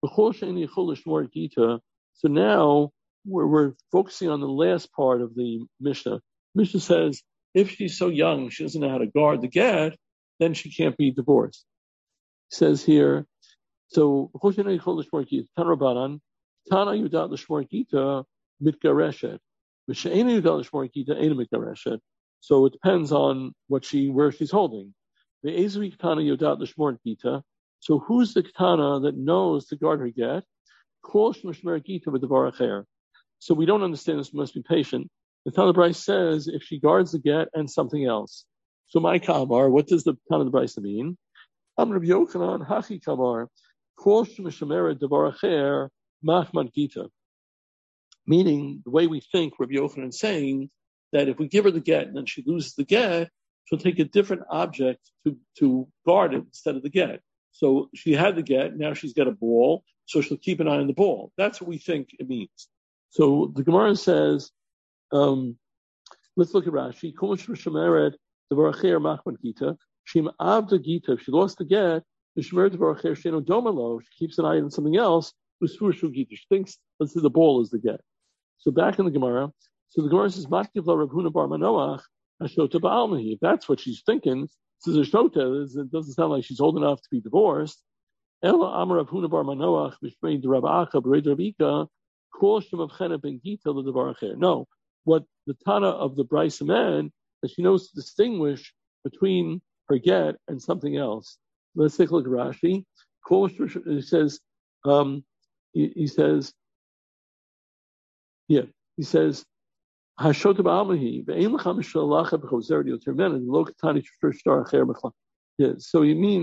so now we're, we're focusing on the last part of the Mishnah. Mishnah says, if she's so young, she doesn't know how to guard the get, then she can't be divorced. It says here, so, Tana Rabbanan, Tana Yudat L'Shmor Gita Mitgareshet. V'she'ena Yudat L'Shmor Gita Eina Mitgareshet. So it depends on what she, where she's holding. The Ezri Tana Yudat L'Shmor Gita. So who's the Tana that knows to guard her get? Kol Shmashmer Gita V'Davar Acher. So we don't understand this, we must be patient. The Tana Bryce says if she guards the get and something else. So my Kamar, what does the Tana Bryce mean? Am Rabbi Yochanan Hachi Kamar. Kol Shmashmer Davar Acher Mahmad Gita. Meaning, the way we think, Rabbi Yochanan is saying that if we give her the get and then she loses the get, she'll take a different object to, to guard it instead of the get. So she had the get, now she's got a ball, so she'll keep an eye on the ball. That's what we think it means. So the Gemara says, um, let's look at Rashi. Kol Shmashmer Davar Acher Mahmad Gita. Shim Avda Gita. If she lost the get, the Shmer Davar Acher Sheno Domalo. She keeps an eye on something else. She thinks, let's say the ball is the get. So back in the Gemara, so the Gemara says, Matkiv la Rav Huna bar Manoach, Ashota ba'almahi. If that's what she's thinking, says Ashota, it doesn't sound like she's old enough to be divorced. Ela Amar Rav Huna bar Manoach, Mishmei Rav Acha, B'rei Rabika, Kol Shem Avchena ben Gita l'Davar Acher. No, what the Tana of the Brisa man, that she knows to distinguish between her get and something else. Let's take a look at Rashi. Kol Shem, it says, um, He, he says, yeah, he says, Hashota ba'almahi, ve'ein l'cha mishalacha b'chozer yoter men, and lo katani shtar acher b'chla. Yeah, so he means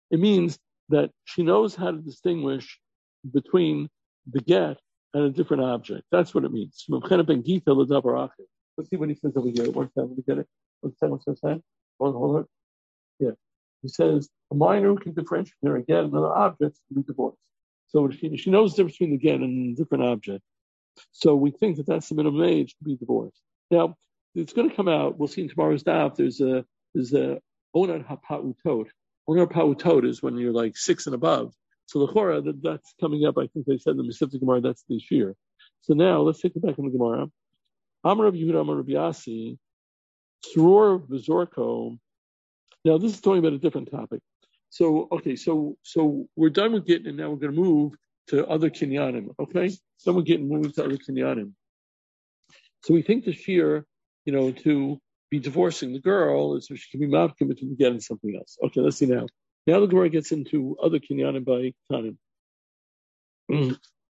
It means that she knows how to distinguish between the get and a different object. That's what it means. Let's see what he says over here. One second, let me get it. One second, what's it say? Hold on, hold on. Yeah. He says, a minor can differentiate her again and another object can be divorced. So she, she knows the difference between the get and a different object. So we think that that's the minimum age to be divorced. Now, it's going to come out, we'll see in tomorrow's daf, there's a, there's a onar ha'pa'utot. Onar ha'pa'utot is when you're like six and above. So the Chora, that, that's coming up, I think they said in the Mesivta Gemara, that's this year. So now, let's take it back in the Gemara. Amar Rav Yehuda, Amar Rav Yasi, Sror v'Zorko. Now, this is talking about a different topic. So, okay, so so we're done with Gittin, and now we're going to move to other kinyanim, okay? Then we're getting moved to other kinyanim. So we think the shear, you know, to be divorcing the girl is so she can be mavkim to be getting something else. Okay, let's see now. Now the Gemara gets into other kinyanim by Tanim. Mm.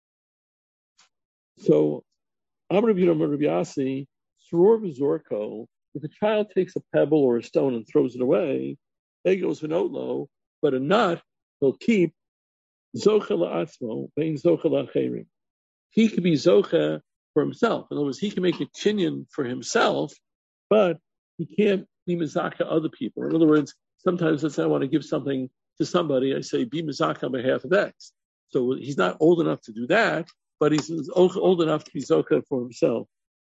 So, Amar Rav Yehuda, Rav Yasi, Sror v'Zorko. If a child takes a pebble or a stone and throws it away, egos v'notlo, but a nut he'll keep. Zocha la'atzmo, vein zocha la'acherim. He can be zocha for himself. In other words, he can make a kinyan for himself, but he can't be mizaka other people. In other words, sometimes let's say I want to give something to somebody, I say be mizaka on behalf of X. So he's not old enough to do that, but he's old enough to be zocha for himself.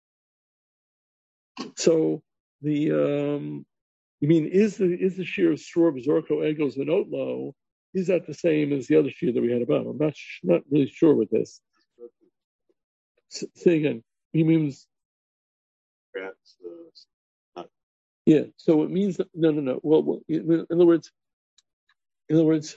So the um, you mean is the is the shear of Sror v'Zorko egos v'notlo? Is that the same as the other shear that we had above? I'm not not really sure with this. S- say again. He means. Uh, yeah. So it means that, no, no, no. Well, well, in other words, in other words,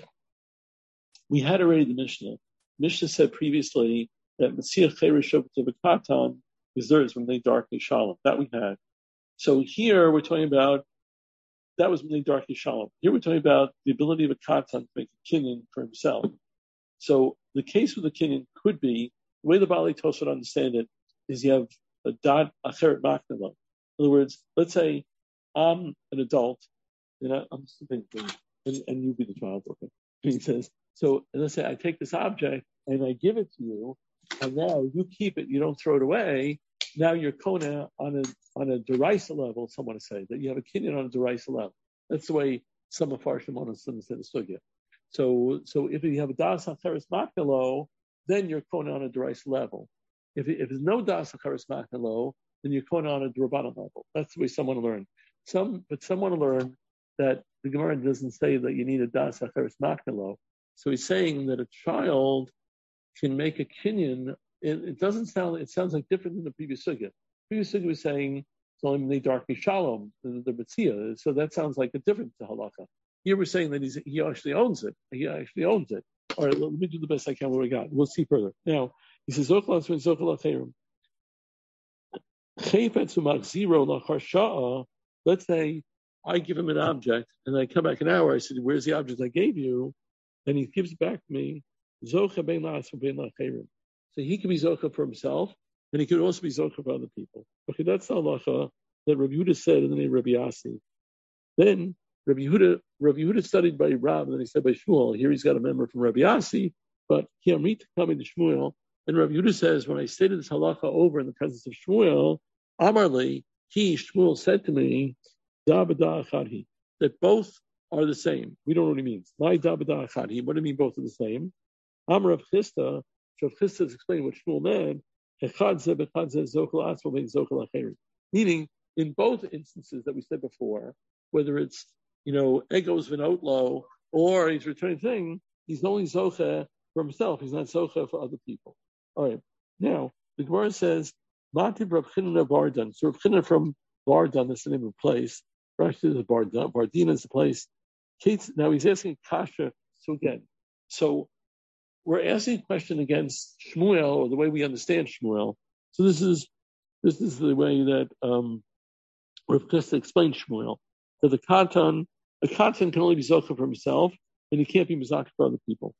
we had already the Mishnah. Mishnah said previously that Messiah Cherish of the Katan is theirs when they darkly shalom. That we had. So here we're talking about that was when they darkly shalom. Here we're talking about the ability of a katan to make a kinyan for himself. So the case with the kinyan could be the way the Bali Tosfot would understand it is you have a dad acheret maknala. In other words, let's say I'm an adult, and I, I'm thinking, and, and you be the child. Okay, and he says so. And let's say I take this object and I give it to you, and now you keep it. You don't throw it away. Now you're kona on a on a deraisa level. Some want to say that you have a kinyan on a deraisa level. That's the way some of Farshim want to understand the sugya. So, so if you have a das acheres maknalo, then you're kona on a deraisa level. If if there's no das acheres maknalo, then you're kona on a drabanan level. That's the way some want to learn. Some, but some want to learn that the Gemara doesn't say that you need a das acheres maknalo. So he's saying that a child can make a kinyan. It, it doesn't sound. It sounds like different than the previous sugya. The previous sugya was saying it's only they darkly shalom the, the Metzia. So that sounds like a different halacha. Here we're saying that he's, he actually owns it. He actually owns it. All right, let me do the best I can. What we got? We'll see further. Now he says zochlas when zochel acherim. Chayfetz u'machziro lachar sha'a. Let's say I give him an object and I come back an hour. I said, "Where's the object I gave you?" And he gives it back to me. Zocha bein la'as bein la'acherim. So he can be zocha for himself, and he could also be zocha for other people. Okay, that's the halacha that Rabbi Yehuda said in the name of Rabbi Yasi. Then Rabbi Yehuda, Rabbi Yehuda studied by Rab, and then he said by Shmuel. Here he's got a member from Rabbi Yasi, but he amrit coming to Shmuel. And Rabbi Yehuda says, when I stated this halacha over in the presence of Shmuel, Amarli, he, Shmuel, said to me, da b'da achadhi, that both are the same. We don't know what he means. My da b'da achadhi, what do you mean both are the same? Amar Rav Chisda, Rav Chisda is explaining what Shmuel meant. Meaning, in both instances that we said before, whether it's, you know, egos v'notlo, or he's returning thing, he's only zocha for himself. He's not zocha for other people. All right. Now, the Gemara says, Matib Rav Chinna Bardan. So Rav Chinna from Bardan, that's the name of the place. Rashi is Bardan. Bardina is the place. Kate, now he's asking Kasha. So again, so we're asking a question against Shmuel, or the way we understand Shmuel. So this is this is the way that um, Rav Chisda explained Shmuel, that the katan, a katan can only be zocha for himself, and he can't be mizaka for other people.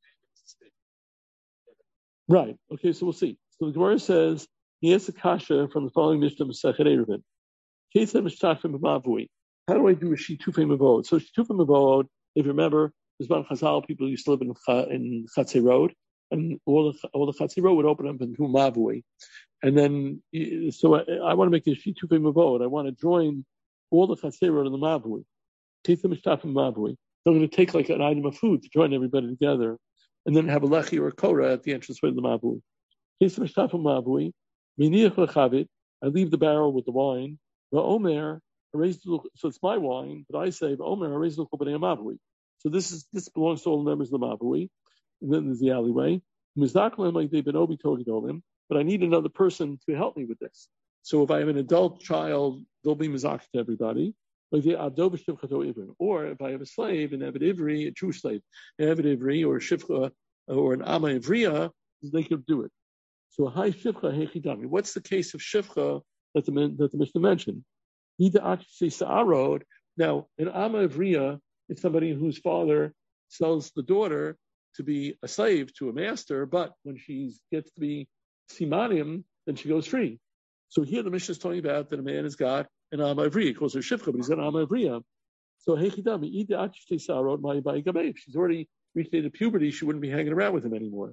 Right. Okay. So we'll see. So the Gemara says he has a kasha from the following Mishnah Masechet Eruvin. How do I do a shitufim avod? So shitufim avod, if you remember, Bisman Chazal, people used to live in in Chatzei Road, and all the all the Chatzei Road would open up into Mavui. And then, so I, I want to make a Shitufei Mavod. I want to join all the Chatzei Road in the Mavui. Take the Mishtaf in Mavui. So I'm going to take like an item of food to join everybody together, and then have a lechi or a kora at the entranceway of the Mavui. Take the Mishtaf in Mavui. Miniach lechavit. I leave the barrel with the wine. Va'omer, I raise the, so it's my wine, but I say Va'omer, I raise the b'nei Mavui. So this is this belongs to all the members of the Mavui. And then there's the alleyway. Mizak lem like they've been obi togidolim. But I need another person to help me with this. So if I have an adult child, they'll be mizak to everybody. Or if I have a slave, an Eved Ivri, a true slave, an Eved Ivri or a Shifcha or an Ama Ivriya, they could do it. So a high Shifcha hechidami. What's the case of Shifcha that the that the Mishnah mentioned? Now, an Ama Ivriya is somebody whose father sells the daughter to be a slave to a master, but when she gets to be simanim, then she goes free. So here the Mishnah is talking about that a man has got an Ama Ivriya. He calls her Shifcha, but he's got an Ama Ivriya. So hechidami, if she's already reached the age of puberty, she wouldn't be hanging around with him anymore.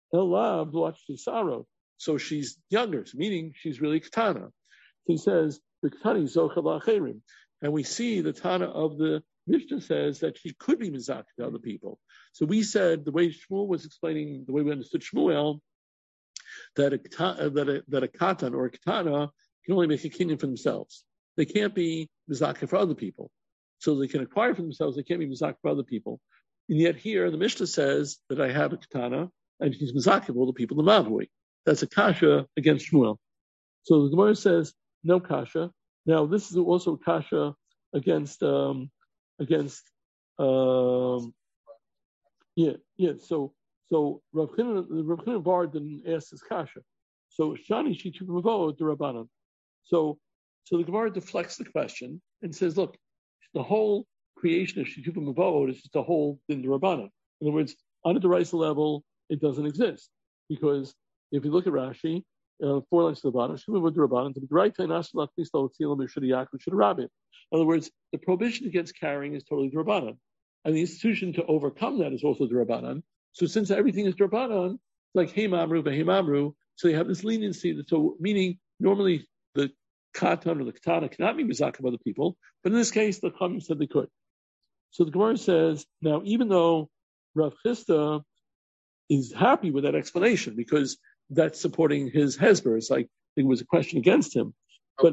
So she's younger, meaning she's really Ketana. He says, the Ketani zocha la'acherim. And we see the Tana of the Mishnah says that she could be mizak to other people. So we said, the way Shmuel was explaining, the way we understood Shmuel, that a, that a, that a katan or a katana can only make a kinyan for themselves. They can't be mizaka for other people. So they can acquire for themselves, they can't be mizaka for other people. And yet here, the Mishnah says that I have a katana, and he's mizaka for all the people in the Mavui. That's a kasha against Shmuel. So the Gemara says, no kasha. Now, this is also a kasha against, um, against, um, yeah, yeah, so, So Rav Chinen Bar didn't ask this kasha. So Shani Shitu Mavo the Rabbanan. So so the Gemara deflects the question and says, look, the whole creation of Shitu Mavo is just a whole in the Rabbanan. In other words, on a Deraisa level, it doesn't exist. Because if you look at Rashi, uh, four lines to the bottom, Shitu Mavo the Rabbanan, to be right to Nasal Tistal Tzilam Shadiyak should Rabbi. In other words, the prohibition against carrying is totally the Rabbanan. And the institution to overcome that is also the Rabbanan. So since everything is Drabanan, it's like Hey Mamru, Hey Mamru, so you have this leniency. That, so meaning normally the Katan or the Katana cannot be Mizak of other people, but in this case the Chachamim said they could. So the Gemara says, now even though Rav Chisda is happy with that explanation because that's supporting his Hezber, it's like there was a question against him. But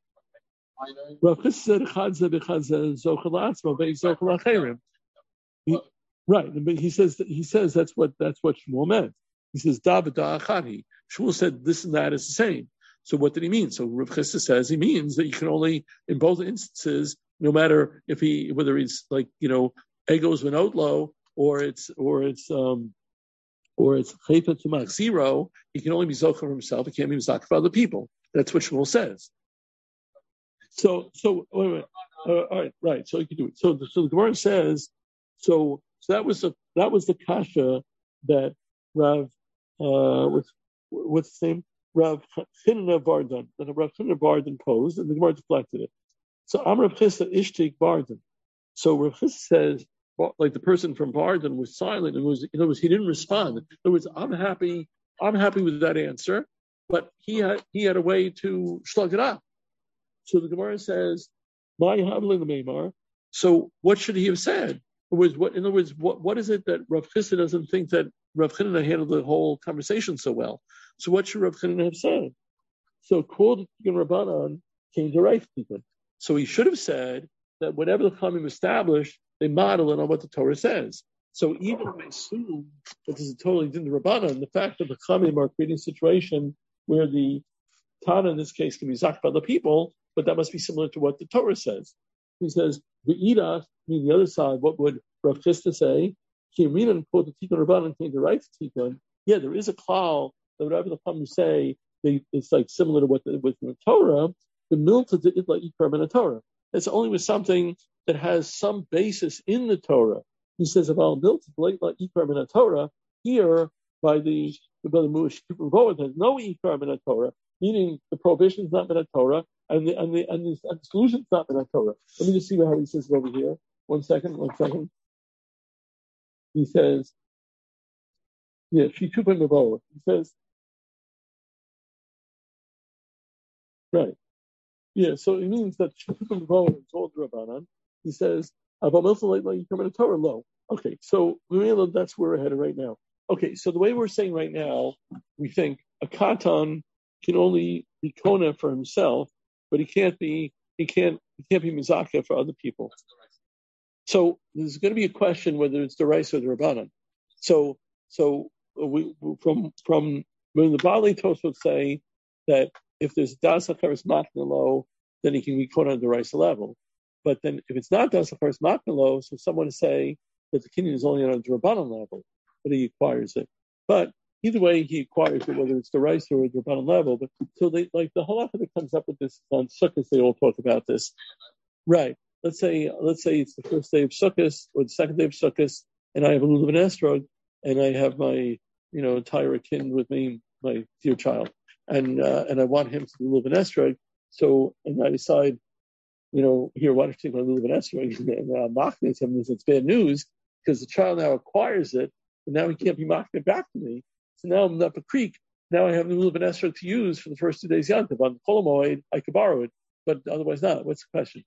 Rav Chisda said, Chadza b'chadza zochalatzma ve'zochalacherim. Right, but he says he says that's what that's what Shmuel meant. He says David Da'achani. Shmuel said this and that is the same. So what did he mean? So Rav Chisda says he means that you can only in both instances, no matter if he whether it's like you know egos venotlo or it's or it's um or it's chayta tumach zero, he can only be zocher for himself. He can't be zocher for other people. That's what Shmuel says. So so wait a minute. Uh, all right, right. So you can do it. So so the Gemara says so. So that was the that was the kasha that Rav uh, what's what's his name Rav Chinen Bardan that Rav Chinen Bardan posed, and the Gemara deflected it. So I'm Rav Chisda Ishtik Bardan. So Rav Chisda says like the person from Bardan was silent and was in other words he didn't respond. In other words, I'm happy I'm happy with that answer, but he had he had a way to slug it up. So the Gemara says, "My havlin the Meimar." So what should he have said? Was what in other words, what, what is it that Rav Chisda doesn't think that Rav Chinen handled the whole conversation so well? So what should Rav Chinen have said? So called Tikkun Rabbanan came to right Tikkun. So he should have said that whatever the Chachamim established, they model it on what the Torah says. So even if I assume that this is totally din the Rabbanan, the fact that the Chachamim are creating a situation where the Tana in this case can be zakh by the people, but that must be similar to what the Torah says. He says, "V'ida," meaning the other side. What would Rav Chisda say? Kirina quote the Tikkun Rabbanan came to right Tikkun. Yeah, there is a klal that whatever the Chachamim say, they, it's like similar to what the, with the Torah. The milta did like ikram in the Torah. It's only with something that has some basis in the Torah. He says about milta like ikram in the Torah. Here by the by the Mush there's no ikram in the Torah, meaning the prohibition is not in the Torah. And the and the and the, and the solution is not in the Torah. Let me just see how he says it over here. One second, one second. he says, yeah, she tupim mebola. He says, right. Yeah, so it means that she tupim mebola is all Rabbanan. He says, about Milton like you come in a Torah low. Okay, so that's where we're headed right now. Okay, so the way we're saying right now, we think a katan can only be kona for himself, but he can't be he can't he can't be mizaka for other people. So there's going to be a question whether it's the rice or the rabbanan. So so we from from when the Bali Tos would say that if there's das acharis matnalo, then he can be kona at the rice level. But then if it's not das acharis matnalo, so someone to say that the kinyan is only on a rabbanan level, but he acquires it. But either way, he acquires it, whether it's the rice or the rabbanan level. But so they like the halacha that comes up with this on Sukkot, they all talk about this, right? Let's say let's say it's the first day of Sukkot or the second day of Sukkot, and I have a lulav and estrog, and I have my you know entire kin with me, my dear child, and uh, and I want him to do lulav and estrog. So and I decide, you know, here why don't you take my lulav and estrog and uh, mock this? I mean, it's bad news because the child now acquires it, and now he can't be mocking it back to me. So now I'm up a creek. Now I have the lulav and estrog to use for the first two days yantiv. On the Cholamoid, I could borrow it, but otherwise not. What's the question?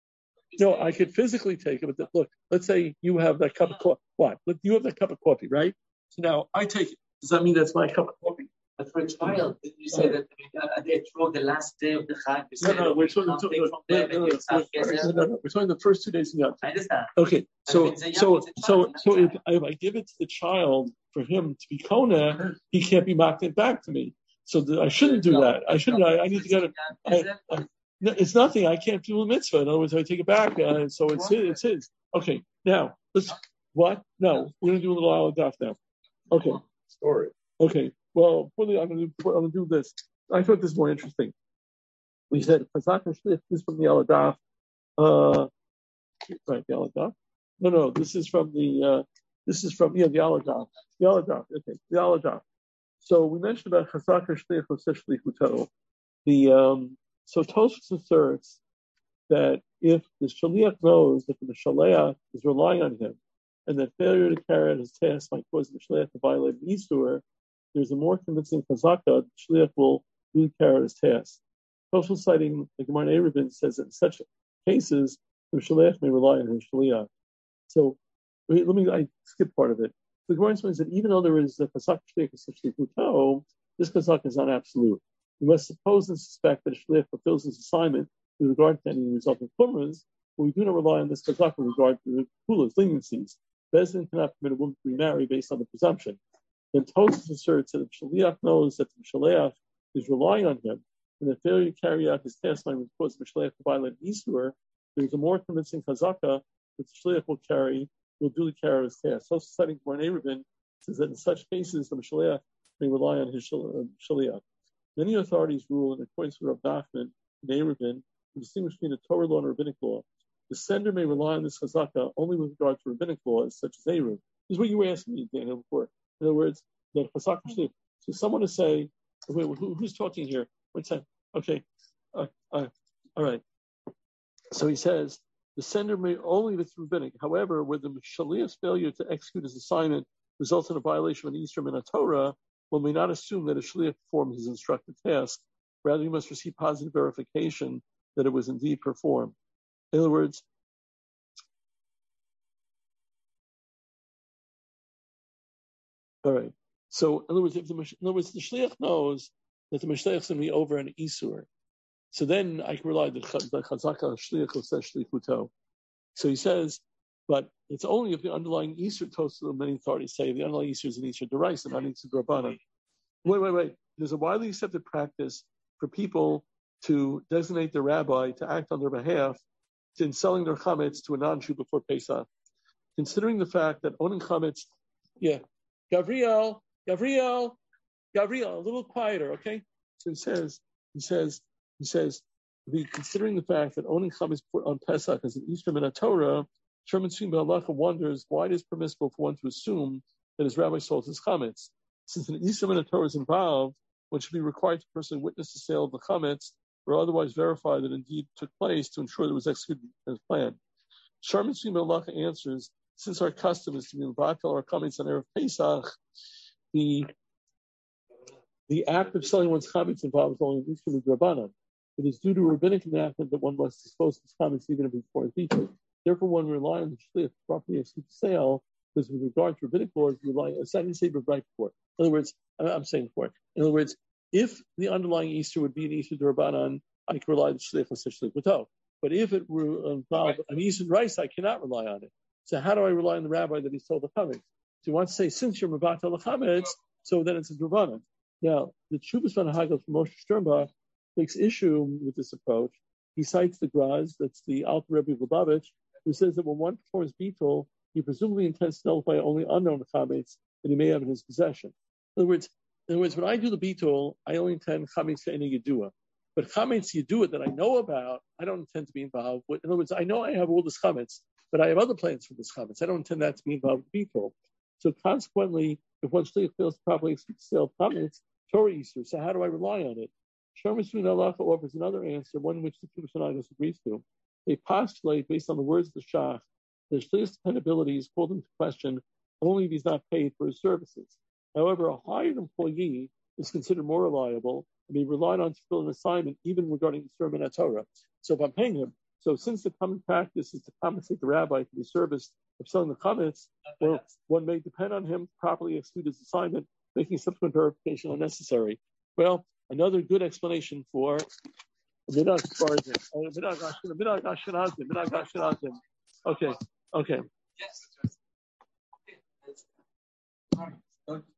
No, I could physically take it, but the, look, let's say you have that cup of coffee. What? Look, you have that cup of coffee, right? So now I take it. Does that mean that's my cup of coffee? But for a child, did you say that they throw the last day of the Chag? No, no, we're talking, no, no, no, no, no, no, we're talking the first two days of the I understand. Okay, so so so so if, if I give it to the child for him to be kona, he can't be mocked it back to me. So the, I shouldn't do that. I shouldn't. I, I need to get it. I, I, no, it's nothing. I can't do a mitzvah. In other words, I take it back, uh, so it's his, it's his. Okay, now let's. What? No, we're gonna do a little aladaf now. Okay. Story. Okay. Well, I'm gonna do. I'm gonna do this. I thought this was more interesting. We said Chazak and Shlich. This is from the aladaf. Uh, right, the aladaf. No, no. This is from the. Uh, this is from yeah, the aladaf. The aladaf. Okay, the aladaf. So we mentioned about Chazak and Shlich of Shlich Hutel. The um. So Tosfos asserts that if the shaliach knows that the shaliach is relying on him, and that failure to carry out his task might cause the shaliach to violate the Isur, there's a more convincing chazaka that the shaliach will really carry out his task. Tosfos citing the Gemara in Eruvin says that in such cases, the shaliach may rely on his shaliach. So let me I skip part of it. The Gemara explains that even though there is a chazaka shaliach essentially puto, this chazaka is not absolute. We must suppose and suspect that a shliach fulfills his assignment with regard to any resulting chumras, but we do not rely on this chazak with regard to the kulas, leniencies. Bezdin cannot permit a woman to remarry based on the presumption. Then Tosfos asserts that if shliach knows that the shliach is relying on him, and the failure to carry out his task might cause the shliach to violate Isur, there is a more convincing chazaka that the shliach will carry, will duly carry out his task. So citing Gemara in Eruvin says that in such cases the shliach may rely on his shliach. Many authorities rule in accordance with Rav Nachman and Eruvin to distinguish between the Torah law and rabbinic law. The sender may rely on this chazaka only with regard to rabbinic laws such as Eruv. This is what you were asking me, Daniel, before. In other words, the chazaka shliach. So someone to say, wait, who, who's talking here? One second. Okay. Uh, uh, all right. So he says, the sender may only with rabbinic. However, where the shaliach's failure to execute his assignment results in a violation of an Isur min HaTorah, one may not assume that a shliach performed his instructed task. Rather, he must receive positive verification that it was indeed performed. In other words, all right. So, in other words, if the in other words, the shliach knows that the mishleach is going to be over an isur, so then I can rely on the chazaka shliach who says shlichuto. So he says, but it's only if the underlying isur toast. Many authorities say the underlying isur is an isur deraisa, not an isur d'rabbanan. Wait, wait, wait. There's a widely accepted practice for people to designate the rabbi to act on their behalf in selling their chametz to a non-Jew before Pesach. Considering the fact that owning chametz, yeah, Gavriel, Gavriel, Gavriel, a little quieter, okay? So he says, he says, he says, the, considering the fact that owning chametz on Pesach is an Isur min HaTorah, Sherman Swing Halacha wonders why it is permissible for one to assume that his rabbi sold his chametz. Since an Isur min HaTorah is involved, one should be required to personally witness the sale of the chametz or otherwise verify that it indeed took place to ensure that it was executed as planned. Sherman Swing Halacha answers, since our custom is to be mevatel or chametz on Erev Pesach, the the act of selling one's chametz involves only the Rabbanan. It is due to rabbinic enactment that one must dispose of his chametz even if it's for a eaten. Therefore, one relies on the shliach properly execute the sale, because with regard to rabbinic laws, we rely on a second saber right before. In other words, I'm saying for it. In other words, if the underlying Easter would be an Easter Rabbanan, I can rely on the shliach and shliach without. But if it were involved an Easter rice, I cannot rely on it. So how do I rely on the rabbi that he sold the chametz? So you want to say, since you're mevatel the chametz, so then it's a Rabbanan. Now, the Chubas van Hagel from Moshe Sternbach takes issue with this approach. He cites the Graz, that's the Alter Rebbe Lubavitch, who says that when one performs beetle, he presumably intends to nullify only unknown chametz that he may have in his possession. In other words, in other words, when I do the beetle, I only intend chametz for any yedua. But chametz yedua that I know about, I don't intend to be involved with. In other words, I know I have all this chametz, but I have other plans for this chametz. I don't intend that to be involved with beetle. So consequently, if one shliach fails to properly execute the sale of chametz, Torah Easter. So how do I rely on it? Sharma Shun Halacha offers another answer, one which the Chubas van Hagel agrees to. They postulate, based on the words of the Shach, that shliach's dependability is called into question only if he's not paid for his services. However, a hired employee is considered more reliable and be relied on to fill an assignment, even regarding the sermon at Torah. So if I'm paying him, so since the common practice is to compensate the rabbi for the service of selling the chametz, well, one may depend on him to properly execute his assignment, making subsequent verification unnecessary. Well, another good explanation for Midag Spartan. Midag Ashkenazim. Okay, okay. Yes.